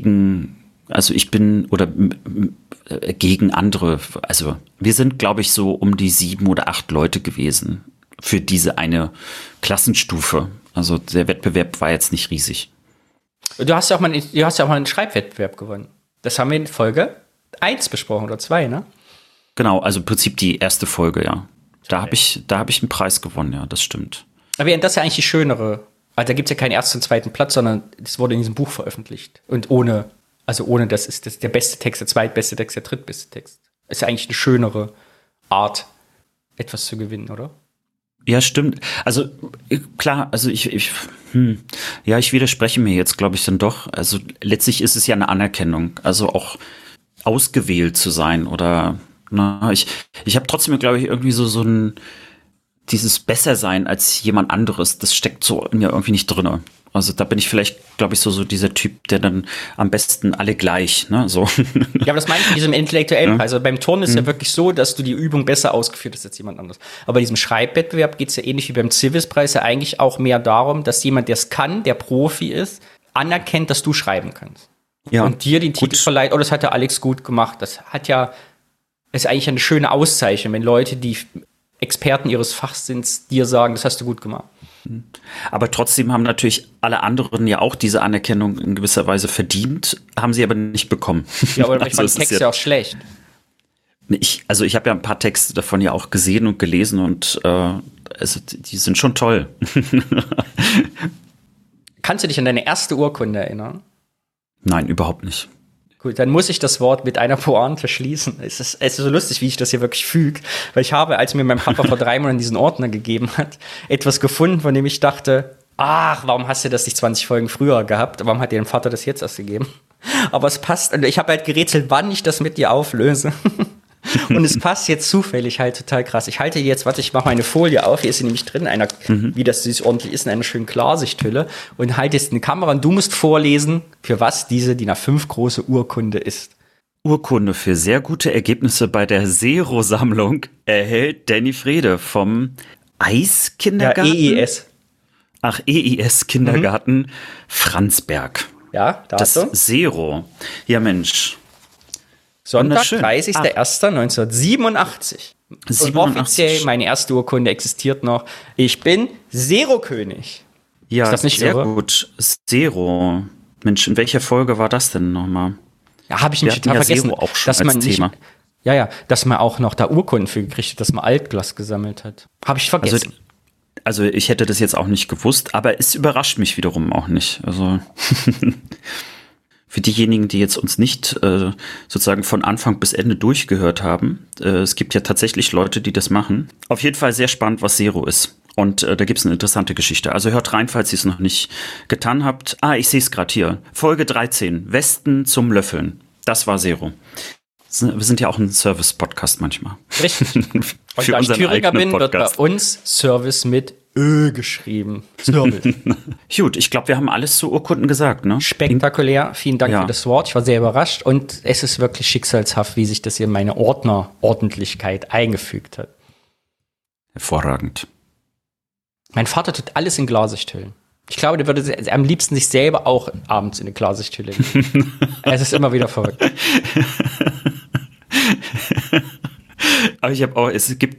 gegen andere, also wir sind, glaube ich, so um die 7 oder 8 Leute gewesen für diese eine Klassenstufe. Also der Wettbewerb war jetzt nicht riesig. Du hast ja auch mal einen Schreibwettbewerb gewonnen. Das haben wir in Folge 1 besprochen oder 2, ne? Genau, also im Prinzip die erste Folge, ja. Da habe ich einen Preis gewonnen, ja, das stimmt. Aber das ist ja eigentlich die schönere. Also da gibt es ja keinen ersten und zweiten Platz, sondern das wurde in diesem Buch veröffentlicht. Und ohne, das ist das der beste Text, der zweitbeste Text, der drittbeste Text. Ist ja eigentlich eine schönere Art, etwas zu gewinnen, oder? Ja, stimmt. Also klar, also ich widerspreche mir jetzt, glaube ich, dann doch. Also letztlich ist es ja eine Anerkennung, also auch ausgewählt zu sein oder ich habe trotzdem, glaube ich, irgendwie so ein dieses Bessersein als jemand anderes, das steckt so in mir irgendwie nicht drinne. Also da bin ich vielleicht, glaube ich, so dieser Typ, der dann am besten alle gleich, ne, so. Ja, aber das meine ich in diesem intellektuellen Preis. Also beim Turnen ist ja wirklich so, dass du die Übung besser ausgeführt hast als jemand anderes. Aber bei diesem Schreibwettbewerb geht es ja ähnlich wie beim Civis-Preis ja eigentlich auch mehr darum, dass jemand, der es kann, der Profi ist, anerkennt, dass du schreiben kannst. Ja. Und dir den Titel verleiht, das hat der Alex gut gemacht. Das ist eigentlich eine schöne Auszeichnung, wenn Leute, die Experten ihres Fachsinns dir sagen, das hast du gut gemacht. Aber trotzdem haben natürlich alle anderen ja auch diese Anerkennung in gewisser Weise verdient, haben sie aber nicht bekommen. Ja, aber ich fand den Text ja auch schlecht. Ich habe ja ein paar Texte davon ja auch gesehen und gelesen und die sind schon toll. Kannst du dich an deine erste Urkunde erinnern? Nein, überhaupt nicht. Gut, dann muss ich das Wort mit einer Pointe schließen. Es ist so lustig, wie ich das hier wirklich füge, weil ich habe, als mir mein Papa vor 3 Monaten diesen Ordner gegeben hat, etwas gefunden, von dem ich dachte, ach, warum hast du das nicht 20 Folgen früher gehabt? Warum hat dir dein Vater das jetzt erst gegeben? Aber es passt, ich habe halt gerätselt, wann ich das mit dir auflöse. Und es passt jetzt zufällig halt total krass. Ich halte jetzt, ich mache meine Folie auf, hier ist sie nämlich drin, wie das süß ordentlich ist, in einer schönen Klarsichthülle und halte jetzt eine Kamera und du musst vorlesen, für was diese DIN A5 große Urkunde ist. Urkunde für sehr gute Ergebnisse bei der Zero-Sammlung erhält Danny Frede vom Eiskindergarten? Ja, EIS. Ach, EIS-Kindergarten Franzberg. Ja, da das Zero. Ja, Mensch. Sonntag, 30.01.1987. Und offiziell, meine erste Urkunde existiert noch. Ich bin Zero-König. Ja, ist das nicht sehr irre? gut. Zero. Mensch, in welcher Folge war das denn nochmal? Ja, habe ich nicht total vergessen, Zero auch schon dass man als Thema. Nicht, dass man auch noch da Urkunden für gekriegt hat, dass man Altglas gesammelt hat. Habe ich vergessen. Also ich hätte das jetzt auch nicht gewusst, aber es überrascht mich wiederum auch nicht. Also für diejenigen, die jetzt uns nicht sozusagen von Anfang bis Ende durchgehört haben, es gibt ja tatsächlich Leute, die das machen. Auf jeden Fall sehr spannend, was Zero ist. Und da gibt es eine interessante Geschichte. Also hört rein, falls ihr es noch nicht getan habt. Ich sehe es gerade hier. Folge 13, Westen zum Löffeln. Das war Zero. Wir sind ja auch ein Service-Podcast manchmal. Richtig. Und da ich Thüringer bin, wird bei uns Service mit Ö geschrieben. Service. Gut, ich glaube, wir haben alles zu Urkunden gesagt, ne? Spektakulär. Vielen Dank für das Wort. Ich war sehr überrascht. Und es ist wirklich schicksalshaft, wie sich das hier in meine Ordnerordentlichkeit eingefügt hat. Hervorragend. Mein Vater tut alles in Klarsichthüllen. Ich glaube, der würde am liebsten sich selber auch abends in eine Klarsichthülle legen. Es ist immer wieder verrückt. Aber ich habe auch,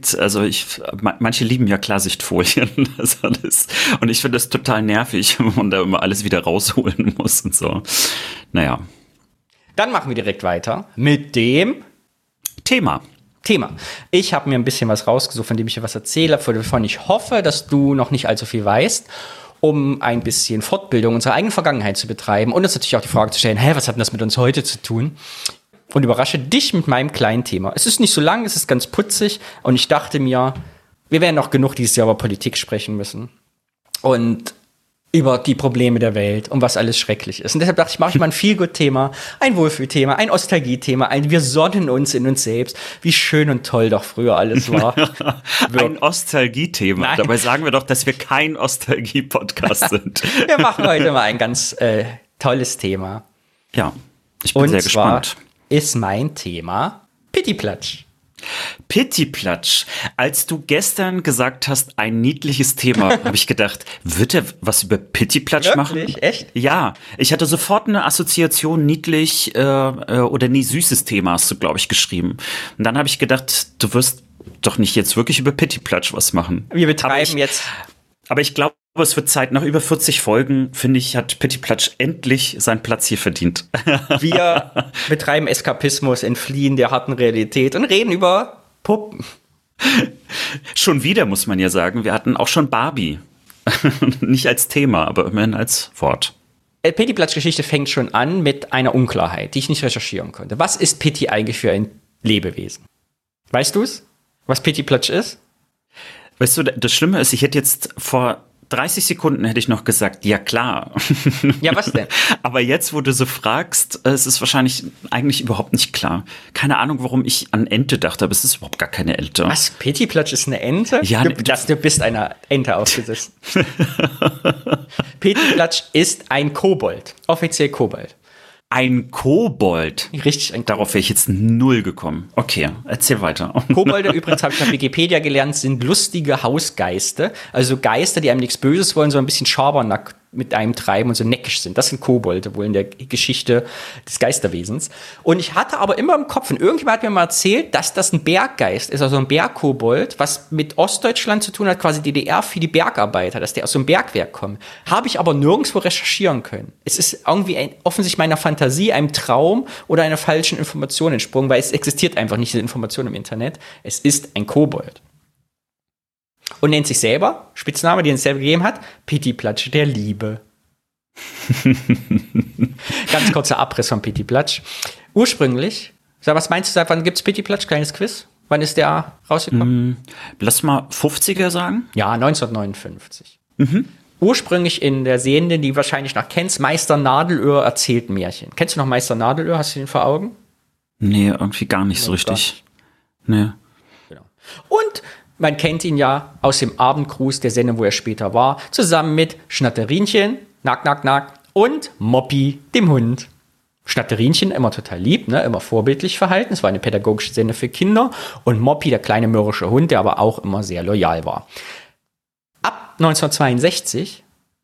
manche lieben ja Klarsichtfolien. Und ich finde das total nervig, wenn man da immer alles wieder rausholen muss und so. Naja. Dann machen wir direkt weiter mit dem Thema. Ich habe mir ein bisschen was rausgesucht, von dem ich dir was erzähle, wovon ich hoffe, dass du noch nicht allzu viel weißt, um ein bisschen Fortbildung unserer eigenen Vergangenheit zu betreiben und uns natürlich auch die Frage zu stellen, was hat denn das mit uns heute zu tun? Und überrasche dich mit meinem kleinen Thema. Es ist nicht so lang, es ist ganz putzig und ich dachte mir, wir werden noch genug dieses Jahr über Politik sprechen müssen und über die Probleme der Welt und was alles schrecklich ist. Und deshalb dachte ich, mache ich mal ein Feelgood-Thema, ein Wohlfühl-Thema, ein Nostalgie-Thema, wir sonnen uns in uns selbst, wie schön und toll doch früher alles war. Ein Nostalgie-Thema. Dabei sagen wir doch, dass wir kein Nostalgie-Podcast sind. Wir machen heute mal ein ganz tolles Thema. Ja, ich bin sehr gespannt. Ist mein Thema Pittiplatsch. Pittiplatsch. Als du gestern gesagt hast, ein niedliches Thema, habe ich gedacht, wird er was über Pittiplatsch machen? Wirklich? Echt? Ja, ich hatte sofort eine Assoziation niedlich oder nie süßes Thema, hast du, glaube ich, geschrieben. Und dann habe ich gedacht, du wirst doch nicht jetzt wirklich über Pittiplatsch was machen. Wir betreiben jetzt. Aber ich glaube, es wird Zeit. Nach über 40 Folgen, finde ich, hat Pittiplatsch endlich seinen Platz hier verdient. Wir betreiben Eskapismus, entfliehen der harten Realität und reden über Puppen. Schon wieder, muss man ja sagen. Wir hatten auch schon Barbie. Nicht als Thema, aber immerhin als Wort. Pittiplatsch-Geschichte fängt schon an mit einer Unklarheit, die ich nicht recherchieren konnte. Was ist Pitti eigentlich für ein Lebewesen? Weißt du es? Was Pittiplatsch ist? Weißt du, das Schlimme ist, ich hätte jetzt vor 30 Sekunden hätte ich noch gesagt, ja klar. Ja, was denn? Aber jetzt, wo du so fragst, es ist wahrscheinlich eigentlich überhaupt nicht klar. Keine Ahnung, warum ich an Ente dachte, aber es ist überhaupt gar keine Ente. Was? Pittiplatsch ist eine Ente? Ja, du bist einer Ente aufgesessen. Pittiplatsch ist ein Kobold. Offiziell Kobold. Ein Kobold? Richtig. Darauf wäre ich jetzt null gekommen. Okay, erzähl weiter. Kobolde, übrigens habe ich auf Wikipedia gelernt, sind lustige Hausgeiste. Also Geister, die einem nichts Böses wollen, sondern ein bisschen Schabernack mit einem treiben und so neckisch sind. Das sind Kobolde wohl in der Geschichte des Geisterwesens. Und ich hatte aber immer im Kopf, und irgendjemand hat mir mal erzählt, dass das ein Berggeist ist, also ein Bergkobold, was mit Ostdeutschland zu tun hat, quasi DDR für die Bergarbeiter, dass der aus so einem Bergwerk kommt. Habe ich aber nirgendwo recherchieren können. Es ist irgendwie offensichtlich meiner Fantasie, einem Traum oder einer falschen Information entsprungen, weil es existiert einfach nicht diese Information im Internet. Es ist ein Kobold. Und nennt sich selber, Spitzname, den es selber gegeben hat, Pittiplatsch der Liebe. Ganz kurzer Abriss von Pittiplatsch. Ursprünglich, was meinst du, seit wann gibt es Pittiplatsch? Kleines Quiz. Wann ist der rausgekommen? Lass mal 50er sagen. Ja, 1959. Ursprünglich in der Serie, die du wahrscheinlich noch kennst, Meister Nadelöhr erzählt Märchen. Kennst du noch Meister Nadelöhr? Hast du den vor Augen? Nee, irgendwie gar nicht so richtig. Nee. Genau. Und man kennt ihn ja aus dem Abendgruß der Sendung, wo er später war, zusammen mit Schnatterinchen, Nack, Nack, Nack und Moppi, dem Hund. Schnatterinchen immer total lieb, ne, immer vorbildlich verhalten. Es war eine pädagogische Sendung für Kinder. Und Moppi, der kleine mürrische Hund, der aber auch immer sehr loyal war. Ab 1962,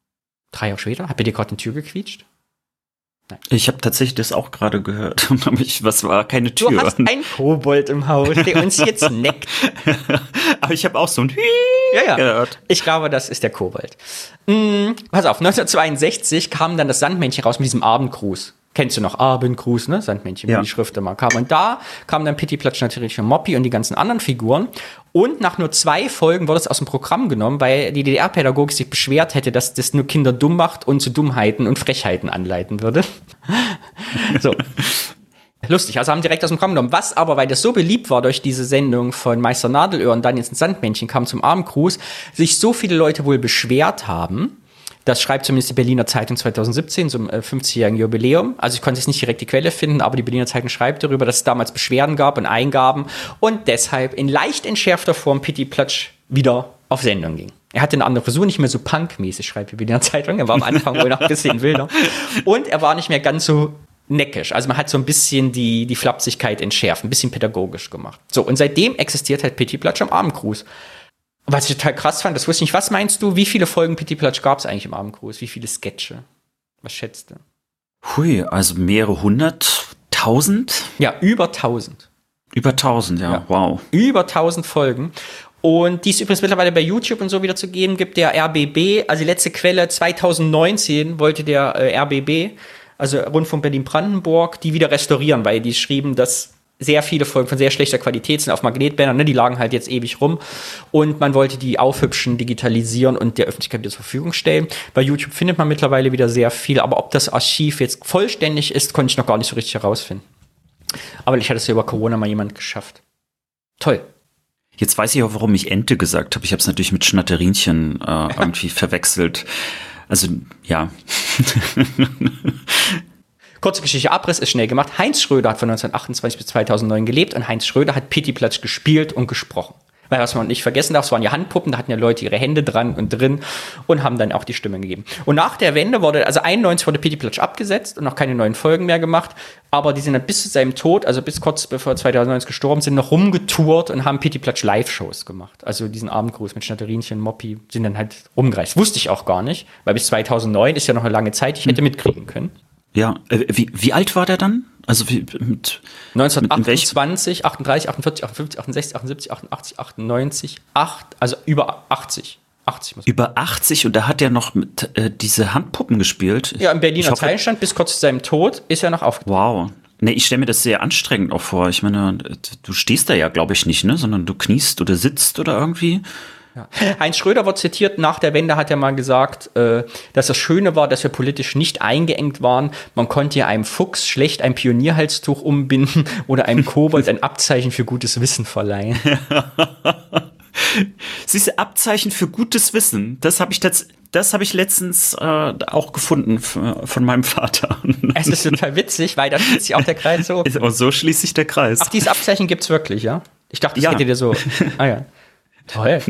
3 Jahre später, hat dir gerade die Tür gequietscht? Nein. Ich habe tatsächlich das auch gerade gehört. Was war? Keine Tür. Du hast einen Kobold im Haus, der uns jetzt neckt. Aber ich habe auch so ein ja. gehört. Ich glaube, das ist der Kobold. Pass auf, 1962 kam dann das Sandmännchen raus mit diesem Abendgruß. Kennst du noch Abendgruß, ne? Sandmännchen, wie die Schrift immer kam. Und da kam dann Pittiplatsch natürlich und Moppi und die ganzen anderen Figuren. Und nach nur 2 Folgen wurde es aus dem Programm genommen, weil die DDR-Pädagogik sich beschwert hätte, dass das nur Kinder dumm macht und zu Dummheiten und Frechheiten anleiten würde. So. Lustig, also haben direkt aus dem Programm genommen. Was aber, weil das so beliebt war durch diese Sendung von Meister Nadelöhr und dann jetzt ein Sandmännchen kam zum Abendgruß, sich so viele Leute wohl beschwert haben. Das schreibt zumindest die Berliner Zeitung 2017 zum 50-jährigen Jubiläum. Also ich konnte jetzt nicht direkt die Quelle finden, aber die Berliner Zeitung schreibt darüber, dass es damals Beschwerden gab und Eingaben und deshalb in leicht entschärfter Form Pittiplatsch wieder auf Sendung ging. Er hatte eine andere Frisur, nicht mehr so punkmäßig, schreibt die Berliner Zeitung. Er war am Anfang wohl noch ein bisschen wilder. Und er war nicht mehr ganz so neckisch. Also man hat so ein bisschen die Flapsigkeit entschärft, ein bisschen pädagogisch gemacht. So, und seitdem existiert halt Pittiplatsch am Abendgruß. Was ich total krass fand, das wusste ich nicht. Was meinst du, wie viele Folgen Pittiplatsch gab es eigentlich im Abendgruß? Wie viele Sketche? Was schätzt du? Hui, also mehrere 100.000? Ja, über 1000. Über 1000, ja, wow. Über 1000 Folgen. Und die es übrigens mittlerweile bei YouTube und so wieder zu geben gibt. Der RBB, also die letzte Quelle 2019 wollte der RBB, also Rundfunk Berlin-Brandenburg, die wieder restaurieren, weil die schrieben, dass sehr viele Folgen von sehr schlechter Qualität sind auf Magnetbändern, ne, die lagen halt jetzt ewig rum und man wollte die aufhübschen, digitalisieren und der Öffentlichkeit wieder zur Verfügung stellen. Bei YouTube findet man mittlerweile wieder sehr viel, aber ob das Archiv jetzt vollständig ist, konnte ich noch gar nicht so richtig herausfinden. Aber ich hatte es ja über Corona mal jemand geschafft. Toll. Jetzt weiß ich auch, warum ich Ente gesagt habe. Ich habe es natürlich mit Schnatterinchen irgendwie verwechselt. Also, ja. Kurze Geschichte, Abriss ist schnell gemacht. Heinz Schröder hat von 1928 bis 2009 gelebt und Heinz Schröder hat Pittiplatsch gespielt und gesprochen. Weil was man nicht vergessen darf, es waren ja Handpuppen, da hatten ja Leute ihre Hände dran und drin und haben dann auch die Stimme gegeben. Und nach der Wende wurde, also 91 wurde Pittiplatsch abgesetzt und noch keine neuen Folgen mehr gemacht, aber die sind dann bis zu seinem Tod, also bis kurz bevor 2009 gestorben sind, noch rumgetourt und haben Pittiplatsch Live-Shows gemacht. Also diesen Abendgruß mit Schnatterinchen, Moppi, sind dann halt rumgereist. Wusste ich auch gar nicht, weil bis 2009 ist ja noch eine lange Zeit, ich hätte mitkriegen können. Ja, wie alt war der dann? Also mit 1928, 38, 48, 58, 68, 78, 88, 98, also über 80. 80 muss über 80 und da hat er noch mit diese Handpuppen gespielt. Ja, im Berliner Zeilenstand bis kurz zu seinem Tod ist er noch aufgetaucht. Wow. Nee, ich stelle mir das sehr anstrengend auch vor. Ich meine, du stehst da ja, glaube ich, nicht, ne? Sondern du kniest oder sitzt oder irgendwie. Ja. Heinz Schröder wird zitiert, nach der Wende hat er mal gesagt, dass das Schöne war, dass wir politisch nicht eingeengt waren. Man konnte ja einem Fuchs schlecht ein Pionierhalstuch umbinden oder einem Kobold ein Abzeichen für gutes Wissen verleihen. Siehst du, Abzeichen für gutes Wissen, das habe ich letztens auch gefunden von meinem Vater. Es ist total witzig, weil da schließt sich auch der Kreis so. Und so schließt sich der Kreis. Ach, dieses Abzeichen gibt's wirklich, ja? Ich dachte, das hätte dir so. Ah ja. Toll.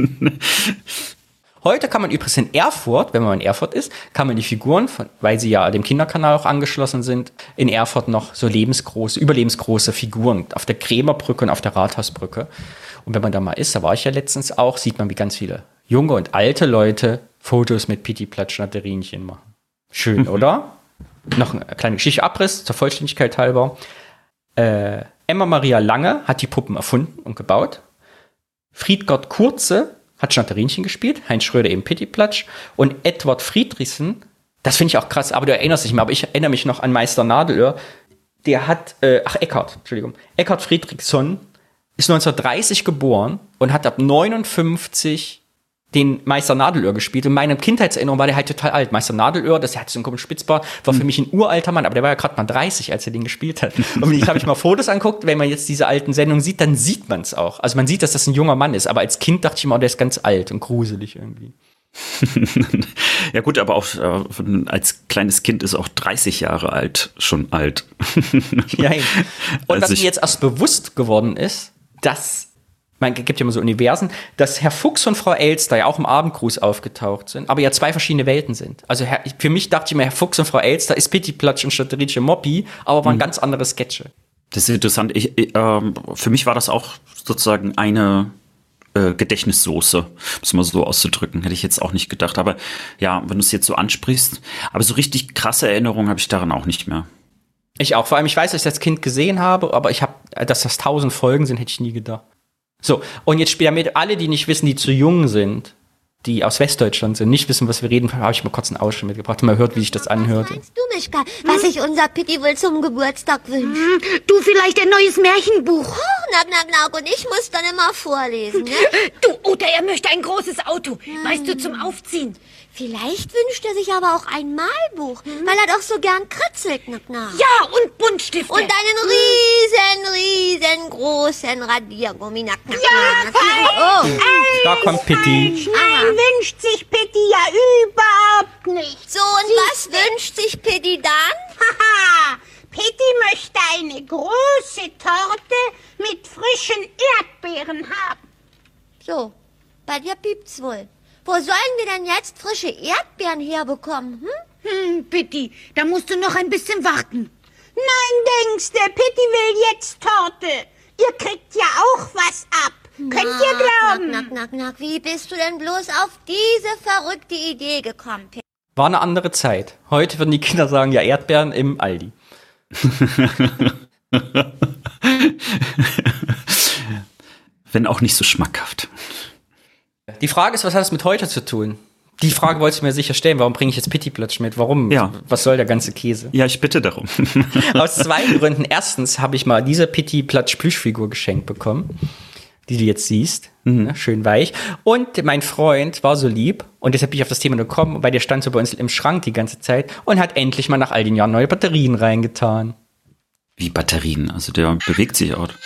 Heute kann man übrigens in Erfurt, wenn man in Erfurt ist, kann man die Figuren, weil sie ja dem Kinderkanal auch angeschlossen sind, in Erfurt noch so überlebensgroße Figuren auf der Krämerbrücke und auf der Rathausbrücke. Und wenn man da mal ist, da war ich ja letztens auch, sieht man, wie ganz viele junge und alte Leute Fotos mit Pitti-Platsch Schnatterinchen machen. Schön, oder? Noch eine kleine Geschichte, Abriss, zur Vollständigkeit halber. Emma Maria Lange hat die Puppen erfunden und gebaut. Friedgard Kurze hat Schnatterinchen gespielt, Heinz Schröder eben Pitti-Platsch und Edward Friedrichsen, das finde ich auch krass, aber du erinnerst dich mehr, aber ich erinnere mich noch an Meister Nadelöhr, der hat, Eckhard Friedrichsson ist 1930 geboren und hat ab 59 den Meister Nadelöhr gespielt. In meiner Kindheitserinnerung war der halt total alt. Meister Nadelöhr, der hatte so einen komischen Spitzbart, war für mich ein uralter Mann, aber der war ja gerade mal 30, als er den gespielt hat. Und ich habe ich mal Fotos anguckt, wenn man jetzt diese alten Sendungen sieht, dann sieht man es auch. Also man sieht, dass das ein junger Mann ist, aber als Kind dachte ich immer, der ist ganz alt und gruselig irgendwie. Ja gut, aber auch als kleines Kind ist auch 30 Jahre alt schon alt. Ja, und was mir jetzt erst bewusst geworden ist, dass man gibt ja immer so Universen, dass Herr Fuchs und Frau Elster ja auch im Abendgruß aufgetaucht sind, aber ja zwei verschiedene Welten sind. Also für mich dachte ich immer, Herr Fuchs und Frau Elster ist Pitti-Platsch und Schnatterinchen Moppi, aber waren ganz andere Sketche. Das ist interessant. Für mich war das auch sozusagen eine Gedächtnissoße, um es mal so auszudrücken. Hätte ich jetzt auch nicht gedacht. Aber ja, wenn du es jetzt so ansprichst, aber so richtig krasse Erinnerungen habe ich daran auch nicht mehr. Ich auch. Vor allem, ich weiß, dass ich das Kind gesehen habe, aber dass das 1000 Folgen sind, hätte ich nie gedacht. So, und jetzt spielen damit alle, die nicht wissen, die zu jung sind, die aus Westdeutschland sind, nicht wissen, was wir reden, habe ich mal kurz einen Ausschnitt mitgebracht und mal hört, wie sich das anhört. Was meinst du, Mischka, was sich unser Pitti wohl zum Geburtstag wünscht? Du vielleicht ein neues Märchenbuch. Oh, na, und ich muss dann immer vorlesen, ne? Du, oder er möchte ein großes Auto, weißt du, zum Aufziehen. Vielleicht wünscht er sich aber auch ein Malbuch, weil er doch so gern kritzelt, na. Ja, und Buntstifte. Und einen riesengroßen Radiergummi, na. Ja, fein. Da kommt Pitti. Nein, wünscht sich Pitti ja überhaupt nicht. So, und was wünscht sich Pitti dann? Haha, Pitti möchte eine große Torte mit frischen Erdbeeren haben. So, bei dir piept's wohl. Wo sollen wir denn jetzt frische Erdbeeren herbekommen, Pitti, da musst du noch ein bisschen warten. Nein, denkst du, Pitti will jetzt Torte. Ihr kriegt ja auch was ab. Könnt ihr glauben? Knack, wie bist du denn bloß auf diese verrückte Idee gekommen, Pitti? War eine andere Zeit. Heute würden die Kinder sagen, ja, Erdbeeren im Aldi. Wenn auch nicht so schmackhaft. Die Frage ist, was hat es mit heute zu tun? Die Frage wolltest du mir sicher stellen. Warum bringe ich jetzt Pitti-Platsch mit? Warum? Ja. Was soll der ganze Käse? Ja, ich bitte darum. Aus zwei Gründen. Erstens habe ich mal diese Pitti-Platsch-Plüschfigur geschenkt bekommen, die du jetzt siehst. Ne, schön weich. Und mein Freund war so lieb und deshalb bin ich auf das Thema gekommen, weil der stand so bei uns im Schrank die ganze Zeit und hat endlich mal nach all den Jahren neue Batterien reingetan. Wie Batterien? Also der bewegt sich auch.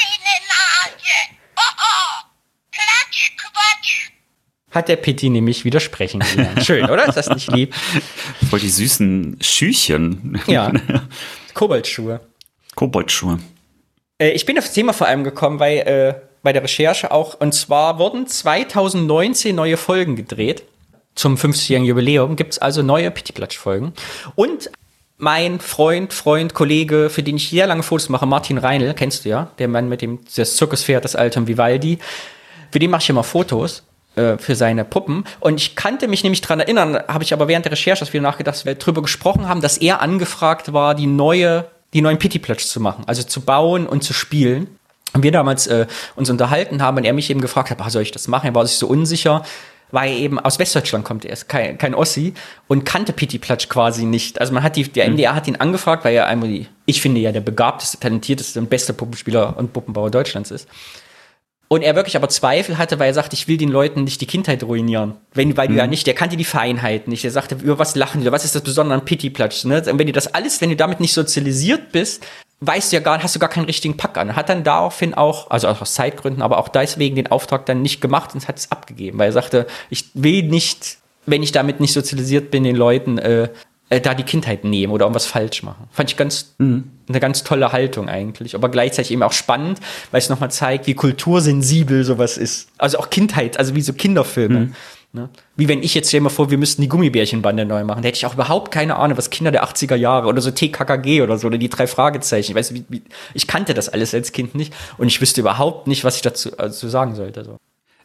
Hat der Pitti nämlich widersprechen gelernt. Schön, oder? Ist das nicht lieb? Voll die süßen Schüchchen. Ja. Koboldschuhe. Koboldschuhe. Ich bin auf das Thema vor allem gekommen, weil bei der Recherche auch, und zwar wurden 2019 neue Folgen gedreht. Zum 50-jährigen Jubiläum gibt es also neue Pitti-Platsch-Folgen. Und mein Freund, Kollege, für den ich sehr lange Fotos mache, Martin Reinl, kennst du ja, der Mann mit dem das Zirkuspferd, das alte Vivaldi, für den mache ich immer Fotos. Für seine Puppen. Und ich kannte mich nämlich dran erinnern, habe ich aber während der Recherche das wieder nachgedacht, dass wir drüber gesprochen haben, dass er angefragt war, die neuen Pitti-Platsch zu machen, also zu bauen und zu spielen. Und wir damals uns unterhalten haben und er mich eben gefragt hat, soll ich das machen? Er war sich so unsicher, weil er eben aus Westdeutschland kommt, er ist kein Ossi und kannte Pitti-Platsch quasi nicht. Also der NDR hat ihn angefragt, weil er ich finde ja der begabteste, talentierteste und beste Puppenspieler und Puppenbauer Deutschlands ist. Und er wirklich aber Zweifel hatte, weil er sagte, ich will den Leuten nicht die Kindheit ruinieren. Weil du ja nicht, der kannte die Feinheit nicht. Er sagte, über was lachen die, was ist das Besondere an Pitti-Platsch? Ne? Und wenn du damit nicht sozialisiert bist, hast du gar keinen richtigen Pack an. Hat dann daraufhin auch, also aus Zeitgründen, aber auch deswegen den Auftrag dann nicht gemacht und hat es abgegeben. Weil er sagte, ich will nicht, wenn ich damit nicht sozialisiert bin, den Leuten da die Kindheit nehmen oder irgendwas falsch machen. Fand ich eine ganz tolle Haltung eigentlich, aber gleichzeitig eben auch spannend, weil es nochmal zeigt, wie kultursensibel sowas ist. Also auch Kindheit, also wie so Kinderfilme. Ne? Wie wenn ich jetzt, stell dir mal vor, wir müssten die Gummibärchenbande neu machen. Da hätte ich auch überhaupt keine Ahnung, was Kinder der 80er Jahre oder so TKKG oder so, oder die 3 Fragezeichen. Ich weiß, ich kannte das alles als Kind nicht und ich wüsste überhaupt nicht, was ich dazu sagen sollte. So.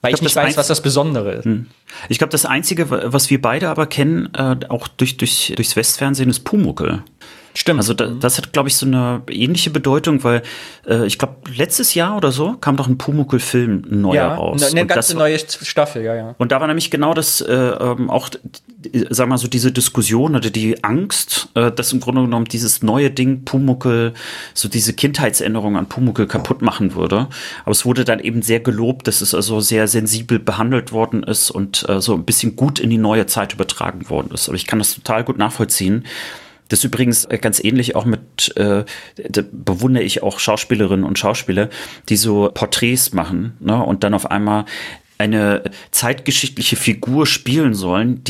Weil ich nicht weiß, was das Besondere ist. Ich glaube, das Einzige, was wir beide aber kennen, auch durchs Westfernsehen, ist Pumuckl. Stimmt. Also das hat, glaube ich, so eine ähnliche Bedeutung, weil ich glaube, letztes Jahr oder so kam doch ein Pumuckl-Film neuer raus. Eine ganze neue Staffel, ja. Und da war nämlich genau das auch, sag mal so, diese Diskussion oder die Angst, dass im Grunde genommen dieses neue Ding Pumuckl, so diese Kindheitserinnerung an Pumuckl kaputt machen würde. Aber es wurde dann eben sehr gelobt, dass es also sehr sensibel behandelt worden ist und so ein bisschen gut in die neue Zeit übertragen worden ist. Aber ich kann das total gut nachvollziehen. Das ist übrigens ganz ähnlich auch mit, da bewundere ich auch Schauspielerinnen und Schauspieler, die so Porträts machen, ne, und dann auf einmal eine zeitgeschichtliche Figur spielen sollen,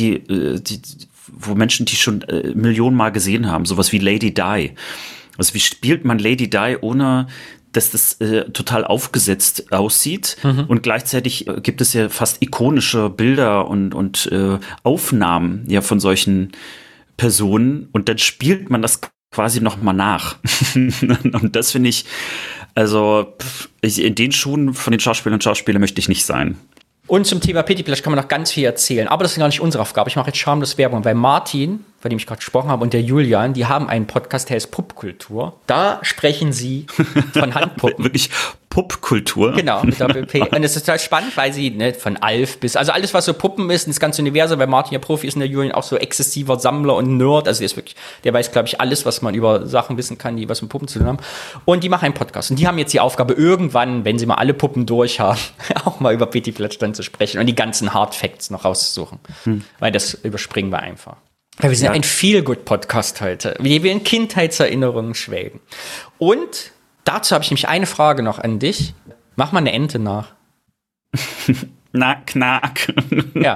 wo Menschen die schon Millionen Mal gesehen haben, sowas wie Lady Di. Also wie spielt man Lady Di, ohne dass das total aufgesetzt aussieht, und gleichzeitig gibt es ja fast ikonische Bilder und Aufnahmen ja von solchen Personen, und dann spielt man das quasi noch mal nach. Und das finde ich, also in den Schuhen von den Schauspielern und Schauspielern möchte ich nicht sein. Und zum Thema Pityplatsch kann man noch ganz viel erzählen. Aber das ist gar nicht unsere Aufgabe. Ich mache jetzt schamlos Werbung, weil Martin, von dem ich gerade gesprochen habe, und der Julian, die haben einen Podcast, der heißt Puppkultur. Da sprechen sie von Handpuppen. Wirklich Puppkultur? Genau, mit Doppel-P. Und es ist total spannend, weil sie von Alf bis, also alles, was so Puppen ist, das ganze Universum, weil Martin ja Profi ist und der Julian auch so exzessiver Sammler und Nerd. Also der weiß, glaube ich, alles, was man über Sachen wissen kann, die was mit Puppen zu tun haben. Und die machen einen Podcast. Und die haben jetzt die Aufgabe, irgendwann, wenn sie mal alle Puppen durch haben, auch mal über Pityplatsch dann zu sprechen und die ganzen Hard Facts noch rauszusuchen. Weil das überspringen wir einfach. Ja, wir sind ein Feel-Good-Podcast heute. Wir will in Kindheitserinnerungen schwelgen. Und dazu habe ich nämlich eine Frage noch an dich. Mach mal eine Ente nach. Knack, knack. Ja.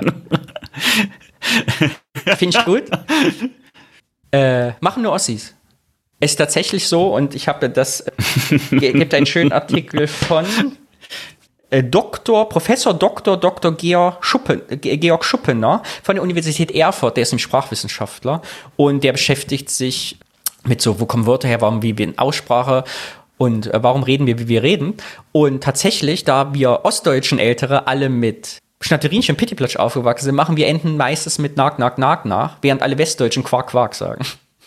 Finde ich gut. Machen nur Ossis. Ist tatsächlich so, und ich habe gibt einen schönen Artikel von Professor Dr. Georg Schuppener von der Universität Erfurt, der ist ein Sprachwissenschaftler und der beschäftigt sich mit so, wo kommen Wörter her, wie wir in Aussprache und warum reden wir, wie wir reden. Und tatsächlich, da wir ostdeutschen Ältere alle mit Schnatterinchen und Pityplatsch aufgewachsen sind, machen wir Enten meistens mit Nag, Nag, Nag nach, während alle Westdeutschen Quark, Quark sagen.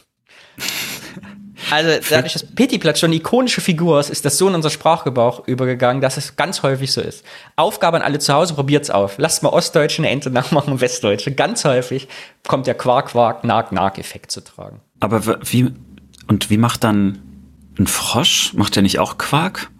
Also dadurch, dass Pityplatsch schon eine ikonische Figur ist das so in unser Sprachgebrauch übergegangen, dass es ganz häufig so ist. Aufgabe an alle zu Hause, probiert's auf. Lasst mal Ostdeutsche eine Ente nachmachen und Westdeutsche. Ganz häufig kommt der Quark, Quark, Nag, Nag-Effekt zu tragen. Aber wie macht dann ein Frosch? Macht der nicht auch Quark?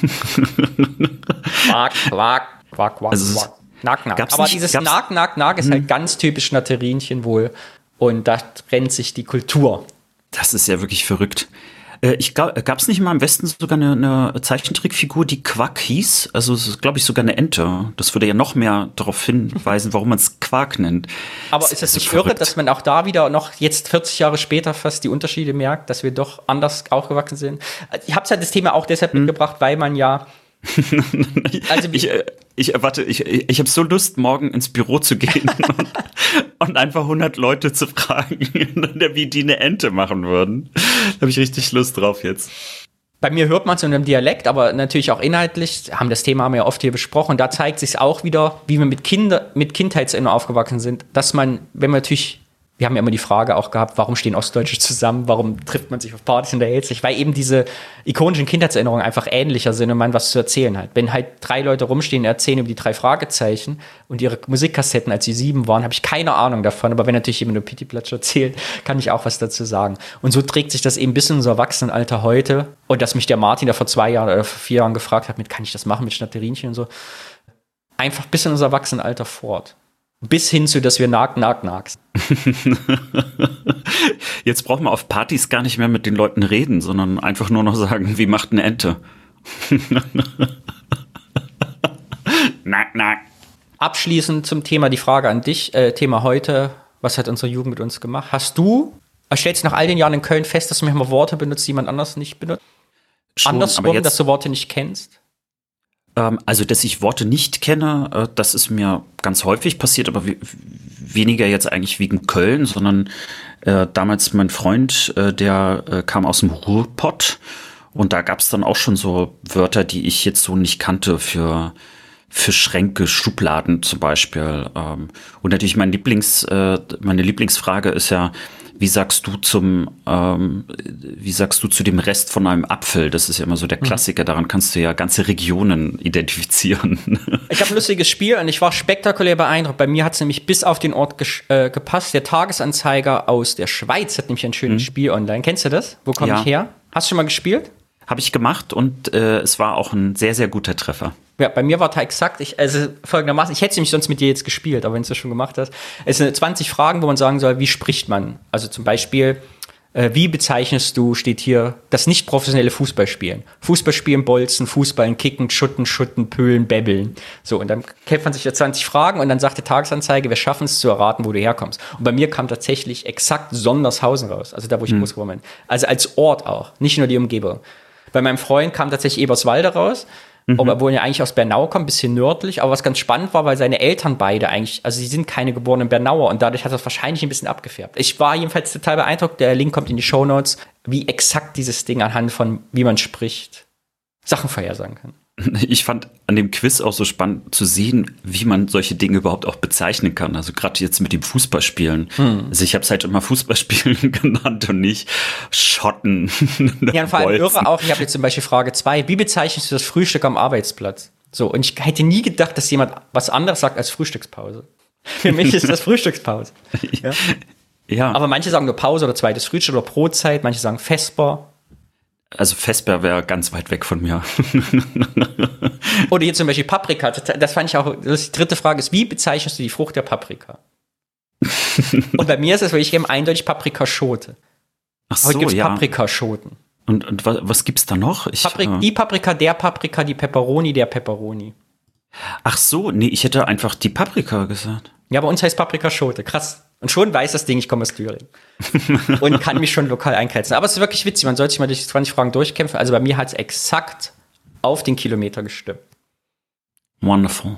Quark, Quark, Quark, Quark, also Quark. Nag, Nag. Aber dieses Nag, Nag, Nag ist halt ganz typisch Schnatterinchen wohl. Und da trennt sich die Kultur. Das ist ja wirklich verrückt. Gab es nicht mal im Westen sogar eine Zeichentrickfigur, die Quack hieß? Also es ist, glaube ich, sogar eine Ente. Das würde ja noch mehr darauf hinweisen, warum man es Quark nennt. Aber ist das nicht irre, dass man auch da wieder noch jetzt 40 Jahre später fast die Unterschiede merkt, dass wir doch anders aufgewachsen sind? Ich habe halt das Thema auch deshalb mitgebracht, weil man ja also ich habe so Lust, morgen ins Büro zu gehen und einfach 100 Leute zu fragen, wie die eine Ente machen würden. Da habe ich richtig Lust drauf jetzt. Bei mir hört man es in einem Dialekt, aber natürlich auch inhaltlich. Das Thema haben wir ja oft hier besprochen. Und da zeigt sich auch wieder, wie wir mit Kindheitserinnerungen aufgewachsen sind, dass man, wenn man natürlich, wir haben ja immer die Frage auch gehabt, warum stehen Ostdeutsche zusammen, warum trifft man sich auf Partys und unterhält sich, weil eben diese ikonischen Kindheitserinnerungen einfach ähnlicher sind und man was zu erzählen hat. Wenn halt 3 Leute rumstehen und erzählen über die 3 Fragezeichen und ihre Musikkassetten, als sie 7 waren, habe ich keine Ahnung davon, aber wenn natürlich jemand nur Pityplatsch erzählt, kann ich auch was dazu sagen. Und so trägt sich das eben bis in unser Erwachsenenalter heute, und dass mich der Martin da vor 2 Jahren oder vor 4 Jahren gefragt hat, kann ich das machen mit Schnatterinchen und so, einfach bis in unser Erwachsenenalter fort. Bis hin zu, dass wir Nag, Nag, Nag. Jetzt braucht man auf Partys gar nicht mehr mit den Leuten reden, sondern einfach nur noch sagen, wie macht eine Ente? Nag, Nag. Abschließend zum Thema die Frage an dich. Thema heute, was hat unsere Jugend mit uns gemacht? Stellst du nach all den Jahren in Köln fest, dass du manchmal Worte benutzt, die jemand anders nicht benutzt? Schon, andersrum, dass du Worte nicht kennst? Also, dass ich Worte nicht kenne, das ist mir ganz häufig passiert, aber weniger jetzt eigentlich wegen Köln, sondern damals mein Freund, der kam aus dem Ruhrpott, und da gab es dann auch schon so Wörter, die ich jetzt so nicht kannte für für Schränke, Schubladen zum Beispiel. Und natürlich meine Lieblingsfrage ist ja, wie sagst du zu dem Rest von einem Apfel? Das ist ja immer so der Klassiker. Daran kannst du ja ganze Regionen identifizieren. Ich habe ein lustiges Spiel und ich war spektakulär beeindruckt. Bei mir hat es nämlich bis auf den Ort gepasst. Der Tagesanzeiger aus der Schweiz hat nämlich ein schönes Spiel online. Kennst du das? Wo komme ich her? Hast du schon mal gespielt? Habe ich gemacht und es war auch ein sehr, sehr guter Treffer. Ja, bei mir war da exakt, folgendermaßen, ich hätte es nämlich sonst mit dir jetzt gespielt, aber wenn du es schon gemacht hast, es sind 20 Fragen, wo man sagen soll, wie spricht man? Also zum Beispiel, wie bezeichnest du, steht hier, das nicht professionelle Fußballspielen. Fußballspielen, Bolzen, Fußballen, Kicken, Schutten, Pölen, Bäbbeln. So, und dann kämpft man sich da 20 Fragen und dann sagt die Tagesanzeige, wir schaffen es zu erraten, wo du herkommst. Und bei mir kam tatsächlich exakt Sondershausen raus, also da, wo ich groß geworden bin. Also als Ort auch, nicht nur die Umgebung. Bei meinem Freund kam tatsächlich Eberswalde raus, obwohl er eigentlich aus Bernau kommt, ein bisschen nördlich. Aber was ganz spannend war, weil seine Eltern beide eigentlich, also sie sind keine geborenen Bernauer und dadurch hat das wahrscheinlich ein bisschen abgefärbt. Ich war jedenfalls total beeindruckt, der Link kommt in die Shownotes, wie exakt dieses Ding anhand von, wie man spricht, Sachen vorhersagen kann. Ich fand an dem Quiz auch so spannend zu sehen, wie man solche Dinge überhaupt auch bezeichnen kann. Also gerade jetzt mit dem Fußballspielen. Also ich habe es halt immer Fußballspielen genannt und nicht Schotten. Ja, und vor allem irre auch, ich habe jetzt zum Beispiel Frage 2, wie bezeichnest du das Frühstück am Arbeitsplatz? So, und ich hätte nie gedacht, dass jemand was anderes sagt als Frühstückspause. Für mich ist das Frühstückspause. Ja? Ja. Aber manche sagen nur Pause oder zweites Frühstück oder Brotzeit, manche sagen Vesper. Also Vesper wäre ganz weit weg von mir. Oder hier zum Beispiel Paprika. Das fand ich auch, die dritte Frage ist, wie bezeichnest du die Frucht der Paprika? Und bei mir ist es wirklich eindeutig Paprikaschote. Ach so, heute gibt's ja. Paprikaschoten. Und was gibt's da noch? Die Paprika, der Paprika, die Pepperoni, der Pepperoni. Ach so, nee, ich hätte einfach die Paprika gesagt. Ja, bei uns heißt Paprikaschote. Krass. Und schon weiß das Ding, ich komme aus Thüringen. Und kann mich schon lokal eingrenzen. Aber es ist wirklich witzig, man sollte sich mal durch die 20 Fragen durchkämpfen. Also bei mir hat es exakt auf den Kilometer gestimmt. Wonderful.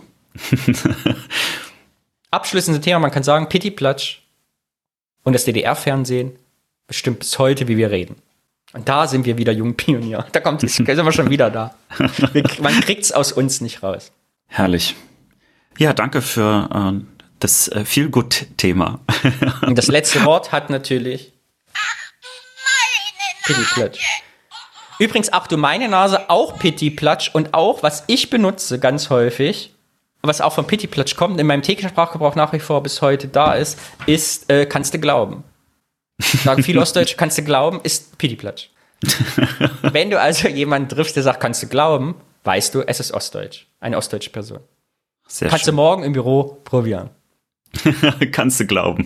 Abschließende Thema, man kann sagen, Pittiplatsch und das DDR-Fernsehen bestimmt bis heute, wie wir reden. Und da sind wir wieder Jungpionier. Da sind wir schon wieder da. Man kriegt's aus uns nicht raus. Herrlich. Ja, danke für das Feel-Good-Thema. Und das letzte Wort hat natürlich Pittiplatsch. Übrigens, ach du meine Nase, auch Pittiplatsch und auch, was ich benutze ganz häufig, was auch von Pittiplatsch kommt, in meinem täglichen Sprachgebrauch nach wie vor bis heute da ist kannst du glauben. Sagen viele Ostdeutsche, kannst du glauben, ist Pittiplatsch. Wenn du also jemanden triffst, der sagt, kannst du glauben, weißt du, es ist Ostdeutsch. Eine ostdeutsche Person. Sehr kannst schön. du morgen im Büro probieren. Kannst du glauben.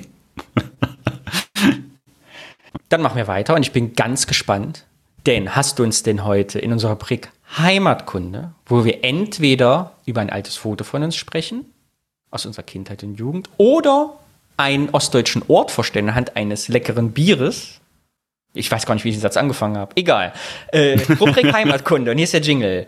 Dann machen wir weiter und ich bin ganz gespannt, denn hast du uns denn heute in unserer Rubrik Heimatkunde, wo wir entweder über ein altes Foto von uns sprechen, aus unserer Kindheit und Jugend, oder einen ostdeutschen Ort vorstellen anhand eines leckeren Bieres. Ich weiß gar nicht, wie ich den Satz angefangen habe. Egal. Rubrik Heimatkunde und hier ist der Jingle.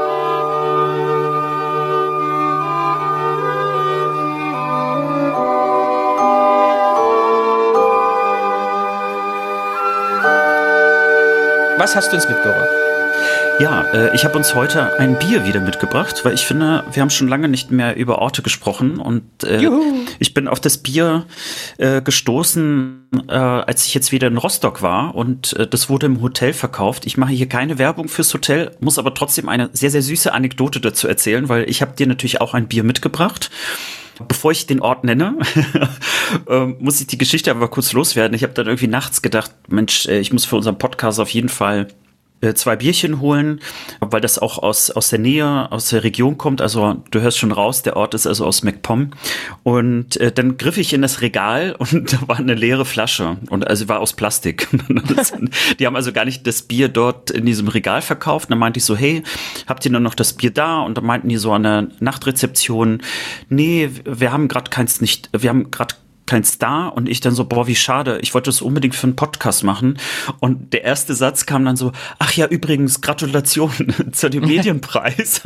Was hast du uns mitgebracht? Ja, ich habe uns heute ein Bier wieder mitgebracht, weil ich finde, wir haben schon lange nicht mehr über Orte gesprochen und ich bin auf das Bier gestoßen, als ich jetzt wieder in Rostock war und das wurde im Hotel verkauft. Ich mache hier keine Werbung fürs Hotel, muss aber trotzdem eine sehr, sehr süße Anekdote dazu erzählen, weil ich habe dir natürlich auch ein Bier mitgebracht. Bevor ich den Ort nenne, muss ich die Geschichte aber kurz loswerden. Ich habe dann irgendwie nachts gedacht, Mensch, ich muss für unseren Podcast auf jeden Fall 2 Bierchen holen, weil das auch aus der Nähe, aus der Region kommt. Also du hörst schon raus, der Ort ist also aus MacPom. Und dann griff ich in das Regal und da war eine leere Flasche. Und also war aus Plastik. Die haben also gar nicht das Bier dort in diesem Regal verkauft. Und dann meinte ich so, hey, habt ihr nur noch das Bier da? Und dann meinten die so an der Nachtrezeption, nee, wir haben gerade kein Star. Und ich dann so, boah, wie schade, ich wollte das unbedingt für einen Podcast machen. Und der erste Satz kam dann so, ach ja, übrigens, Gratulation zu dem Medienpreis.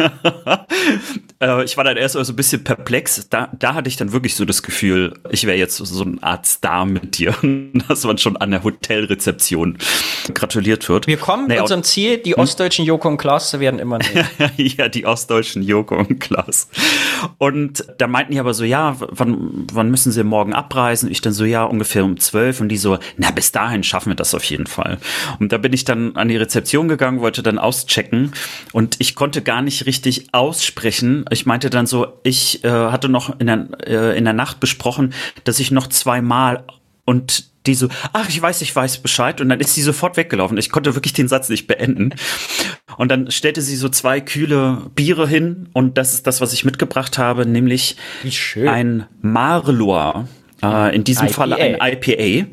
Ich war dann erst so ein bisschen perplex. Da hatte ich dann wirklich so das Gefühl, ich wäre jetzt so eine Art Star mit dir, dass man schon an der Hotelrezeption gratuliert wird. Wir kommen zu unserem Ziel, die ostdeutschen Joko und Klaas werden immer näher. Ja, die ostdeutschen Joko und Klaas. Und da meinten die aber so, ja, wann müssen sie morgen abreisen? Ich dann so, ja, ungefähr um 12. Und die so, na, bis dahin schaffen wir das auf jeden Fall. Und da bin ich dann an die Rezeption gegangen, wollte dann auschecken und ich konnte gar nicht richtig aussprechen. Ich meinte dann so, ich hatte noch in der Nacht besprochen, dass ich noch 2-mal und die so, ach, ich weiß Bescheid. Und dann ist sie sofort weggelaufen. Ich konnte wirklich den Satz nicht beenden. Und dann stellte sie so 2 kühle Biere hin. Und das ist das, was ich mitgebracht habe, nämlich ein Marloir. In diesem Fall ein IPA.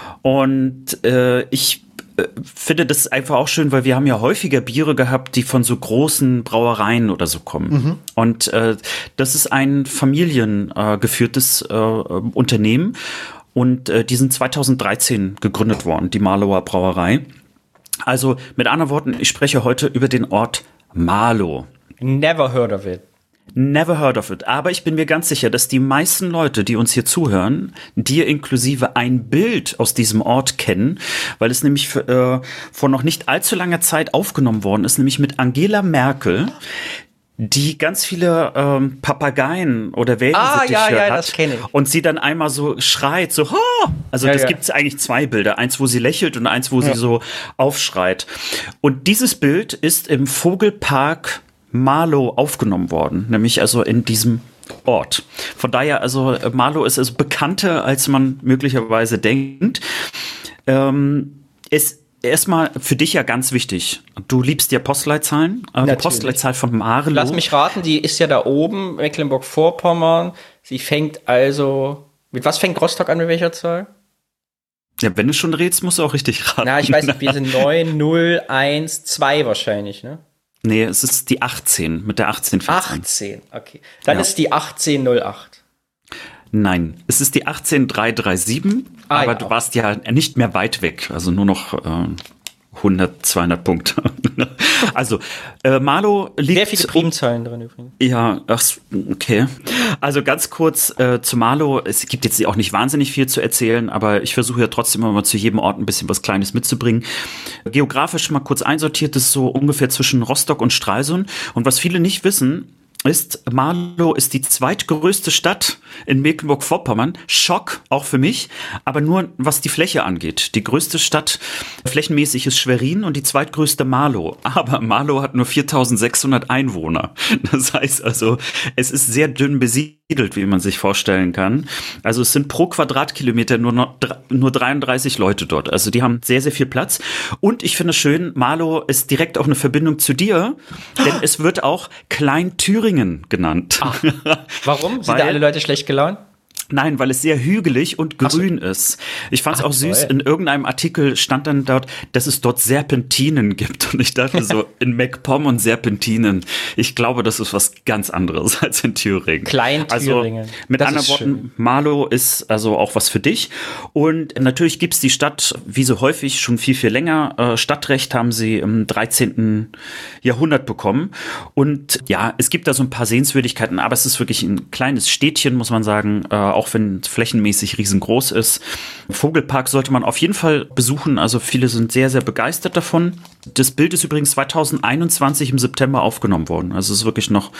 Und ich finde das einfach auch schön, weil wir haben ja häufiger Biere gehabt, die von so großen Brauereien oder so kommen. Und das ist ein familiengeführtes Unternehmen. Und die sind 2013 gegründet worden, die Marloer Brauerei. Also mit anderen Worten, ich spreche heute über den Ort Marlow. Never heard of it. Never heard of it. Aber ich bin mir ganz sicher, dass die meisten Leute, die uns hier zuhören, dir inklusive ein Bild aus diesem Ort kennen, weil es nämlich vor noch nicht allzu langer Zeit aufgenommen worden ist, nämlich mit Angela Merkel, die ganz viele Papageien oder Wellensittiche hat. Das kenne ich. Und sie dann einmal so schreit, so, ha! Also das gibt's eigentlich 2 Bilder. Eins, wo sie lächelt und eins, wo sie so aufschreit. Und dieses Bild ist im Vogelpark Marlow aufgenommen worden, nämlich also in diesem Ort. Von daher, also Marlow ist also bekannter, als man möglicherweise denkt. Es erstmal für dich ja ganz wichtig. Du liebst ja Postleitzahlen. Die Postleitzahl von Marlow. Lass mich raten, die ist ja da oben, Mecklenburg-Vorpommern. Sie fängt also, mit was fängt Rostock an, mit welcher Zahl? Ja, wenn du schon redest, musst du auch richtig raten. Na, ich weiß nicht, wir sind 9, 0, 1, 2 wahrscheinlich, ne? Nee, es ist die 18, mit der 1814. 18, okay. Dann ist die 1808. Nein, es ist die 18337, aber du warst ja nicht mehr weit weg, also nur noch 100, 200 Punkte. Also, Marlow liegt... Sehr viele Primzahlen drin übrigens. Ja, okay. Also ganz kurz zu Marlow. Es gibt jetzt auch nicht wahnsinnig viel zu erzählen, aber ich versuche ja trotzdem immer mal zu jedem Ort ein bisschen was Kleines mitzubringen. Geografisch mal kurz einsortiert, ist so ungefähr zwischen Rostock und Stralsund. Und was viele nicht wissen, ist, Marlow ist die zweitgrößte Stadt in Mecklenburg-Vorpommern. Schock, auch für mich, aber nur was die Fläche angeht. Die größte Stadt flächenmäßig ist Schwerin und die zweitgrößte Marlow. Aber Marlow hat nur 4.600 Einwohner. Das heißt also, es ist sehr dünn besiedelt, wie man sich vorstellen kann. Also es sind pro Quadratkilometer nur 33 Leute dort. Also die haben sehr, sehr viel Platz. Und ich finde es schön, Marlow ist direkt auch eine Verbindung zu dir, denn es wird auch Klein-Thüringen genannt. Ach, warum? Sind da alle Leute schlecht gelaunt? Nein, weil es sehr hügelig und grün ist. Ich fand es auch süß. In irgendeinem Artikel stand dann dort, dass es dort Serpentinen gibt. Und ich dachte so, in MacPom und Serpentinen. Ich glaube, das ist was ganz anderes als in Thüringen. Klein-Thüringen. Also, mit anderen Worten, Marlow ist also auch was für dich. Und natürlich gibt's die Stadt, wie so häufig, schon viel, viel länger. Stadtrecht haben sie im 13. Jahrhundert bekommen. Und ja, es gibt da so ein paar Sehenswürdigkeiten, aber es ist wirklich ein kleines Städtchen, muss man sagen, auch wenn es flächenmäßig riesengroß ist. Vogelpark sollte man auf jeden Fall besuchen. Also viele sind sehr, sehr begeistert davon. Das Bild ist übrigens 2021 im September aufgenommen worden. Also es ist wirklich noch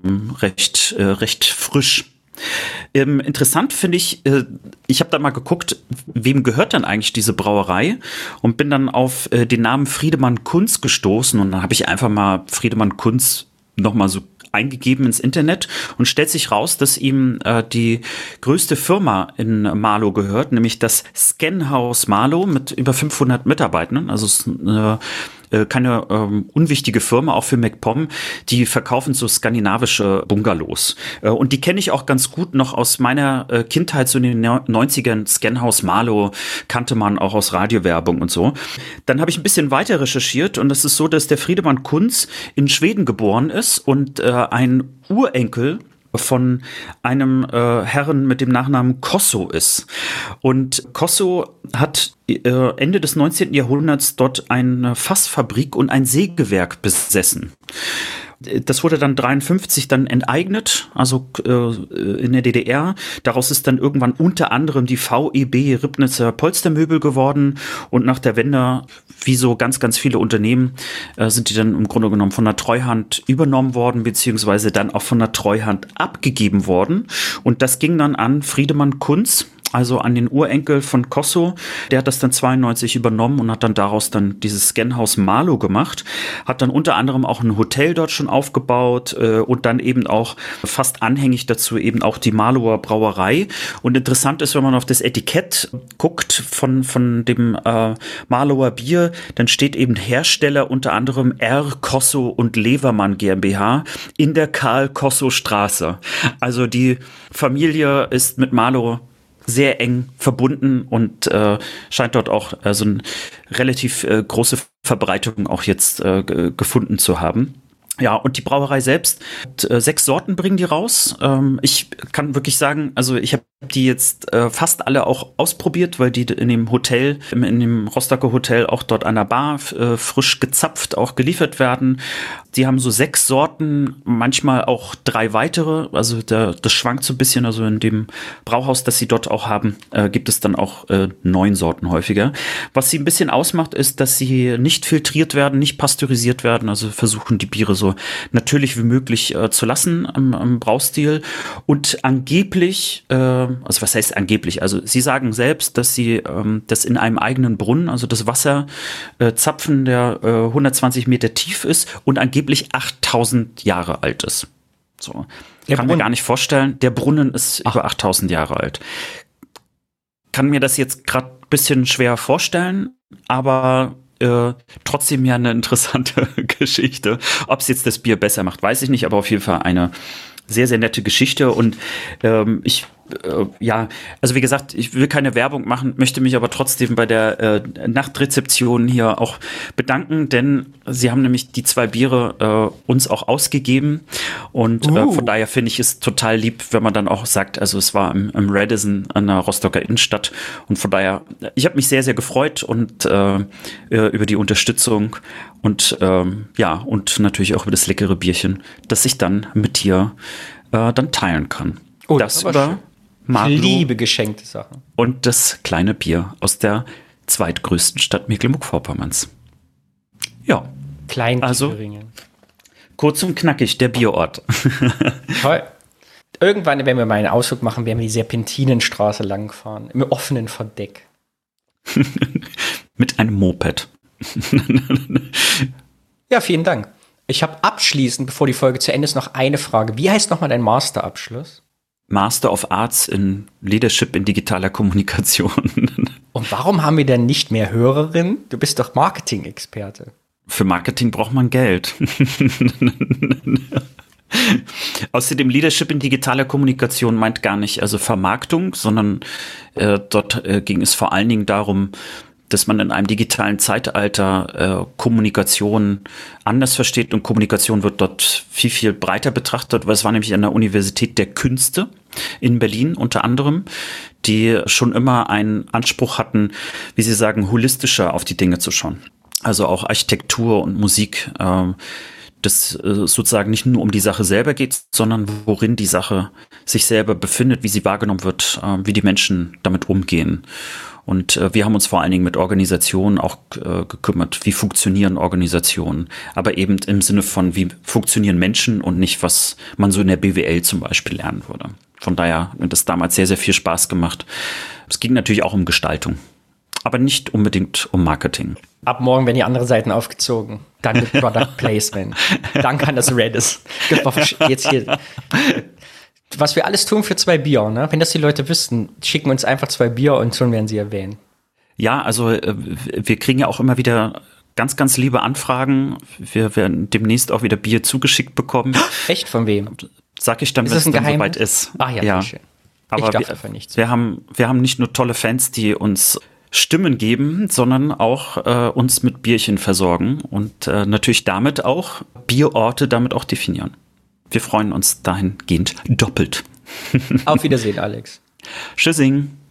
recht frisch. Interessant finde ich, ich habe da mal geguckt, wem gehört denn eigentlich diese Brauerei und bin dann auf den Namen Friedemann Kunz gestoßen und dann habe ich einfach mal Friedemann Kunz nochmal so eingegeben ins Internet und stellt sich raus, dass ihm die größte Firma in Marlow gehört, nämlich das Scanhaus Marlow mit über 500 Mitarbeitern. Also es ist keine unwichtige Firma, auch für MacPom. Die verkaufen so skandinavische Bungalows. Und die kenne ich auch ganz gut noch aus meiner Kindheit, so in den 90ern. Scanhaus Marlow kannte man auch aus Radiowerbung und so. Dann habe ich ein bisschen weiter recherchiert und es ist so, dass der Friedemann Kunz in Schweden geboren ist und ein Urenkel von einem Herren mit dem Nachnamen Cosso ist. Und Cosso hat Ende des 19. Jahrhunderts dort eine Fassfabrik und ein Sägewerk besessen. Das wurde dann 1953 dann enteignet, also in der DDR. Daraus ist dann irgendwann unter anderem die VEB Ribnitzer Polstermöbel geworden. Und nach der Wende, wie so ganz, ganz viele Unternehmen, sind die dann im Grunde genommen von der Treuhand übernommen worden, beziehungsweise dann auch von der Treuhand abgegeben worden. Und das ging dann an Friedemann Kunz, also an den Urenkel von Cosso. Der hat das dann 92 übernommen und hat dann daraus dann dieses Scanhaus Marlow gemacht. Hat dann unter anderem auch ein Hotel dort schon aufgebaut und dann eben auch fast anhängig dazu eben auch die Marlower Brauerei. Und interessant ist, wenn man auf das Etikett guckt von dem Marlower Bier, dann steht eben Hersteller unter anderem R. Cosso und Levermann GmbH in der Karl-Cosso-Straße. Also die Familie ist mit Marlow sehr eng verbunden und scheint dort auch so eine relativ große Verbreitung auch jetzt gefunden zu haben. Ja, und die Brauerei selbst, 6 Sorten bringen die raus. Ich kann wirklich sagen, also ich habe die jetzt fast alle auch ausprobiert, weil die in dem Hotel, in dem Rostocker Hotel auch dort an der Bar frisch gezapft auch geliefert werden. Die haben so 6 Sorten, manchmal auch 3 weitere. Also das schwankt so ein bisschen. Also in dem Brauhaus, das sie dort auch haben, gibt es dann auch 9 Sorten häufiger. Was sie ein bisschen ausmacht, ist, dass sie nicht filtriert werden, nicht pasteurisiert werden. Also versuchen die Biere so natürlich wie möglich zu lassen am Braustil. Und angeblich, also was heißt angeblich? Also sie sagen selbst, dass sie das in einem eigenen Brunnen, also das Wasser zapfen, der 120 Meter tief ist und angeblich 8000 Jahre alt ist. So. Kann mir gar nicht vorstellen. Der Brunnen ist über 8000 Jahre alt. Kann mir das jetzt gerade ein bisschen schwer vorstellen, aber trotzdem ja eine interessante Geschichte. Ob es jetzt das Bier besser macht, weiß ich nicht, aber auf jeden Fall eine sehr, sehr nette Geschichte. Und also wie gesagt, ich will keine Werbung machen, möchte mich aber trotzdem bei der Nachtrezeption hier auch bedanken, denn sie haben nämlich die 2 Biere uns auch ausgegeben und von daher finde ich es total lieb, wenn man dann auch sagt, also es war im Radisson an der Rostocker Innenstadt und von daher, ich habe mich sehr, sehr gefreut und über die Unterstützung und und natürlich auch über das leckere Bierchen, das ich dann mit dir dann teilen kann. Oh, das über Marlow. Ich liebe geschenkte Sachen. Und das kleine Bier aus der zweitgrößten Stadt Mecklenburg-Vorpommerns. Ja. Also, kurz und knackig, der Bierort. Toll. Irgendwann, wenn wir mal einen Ausflug machen, werden wir die Serpentinenstraße langfahren. Im offenen Verdeck. Mit einem Moped. Ja, vielen Dank. Ich habe abschließend, bevor die Folge zu Ende ist, noch eine Frage. Wie heißt nochmal dein Masterabschluss? Master of Arts in Leadership in digitaler Kommunikation. Und warum haben wir denn nicht mehr Hörerinnen? Du bist doch Marketing-Experte. Für Marketing braucht man Geld. Außerdem Leadership in digitaler Kommunikation meint gar nicht also Vermarktung, sondern dort ging es vor allen Dingen darum, dass man in einem digitalen Zeitalter Kommunikation anders versteht und Kommunikation wird dort viel, viel breiter betrachtet, weil es war nämlich an der Universität der Künste in Berlin unter anderem, die schon immer einen Anspruch hatten, wie sie sagen, holistischer auf die Dinge zu schauen. Also auch Architektur und Musik, das sozusagen nicht nur um die Sache selber geht, sondern worin die Sache sich selber befindet, wie sie wahrgenommen wird, wie die Menschen damit umgehen. Und wir haben uns vor allen Dingen mit Organisationen auch gekümmert. Wie funktionieren Organisationen? Aber eben im Sinne von, wie funktionieren Menschen und nicht, was man so in der BWL zum Beispiel lernen würde. Von daher hat das damals sehr, sehr viel Spaß gemacht. Es ging natürlich auch um Gestaltung, aber nicht unbedingt um Marketing. Ab morgen werden die anderen Seiten aufgezogen. Dann mit Product Placement. Dann kann das Redis. Jetzt hier. Was wir alles tun für 2 Bier, ne? Wenn das die Leute wüssten, schicken uns einfach 2 Bier und schon werden sie erwähnen. Ja, also wir kriegen ja auch immer wieder ganz, ganz liebe Anfragen. Wir werden demnächst auch wieder Bier zugeschickt bekommen. Echt? Von wem? Sag ich dann, wenn es dann soweit ist. Ach ja, schön. Aber wir haben nicht nur tolle Fans, die uns Stimmen geben, sondern auch uns mit Bierchen versorgen und natürlich damit auch Bierorte damit auch definieren. wir freuen uns dahingehend doppelt. Auf Wiedersehen, Alex. Tschüssing.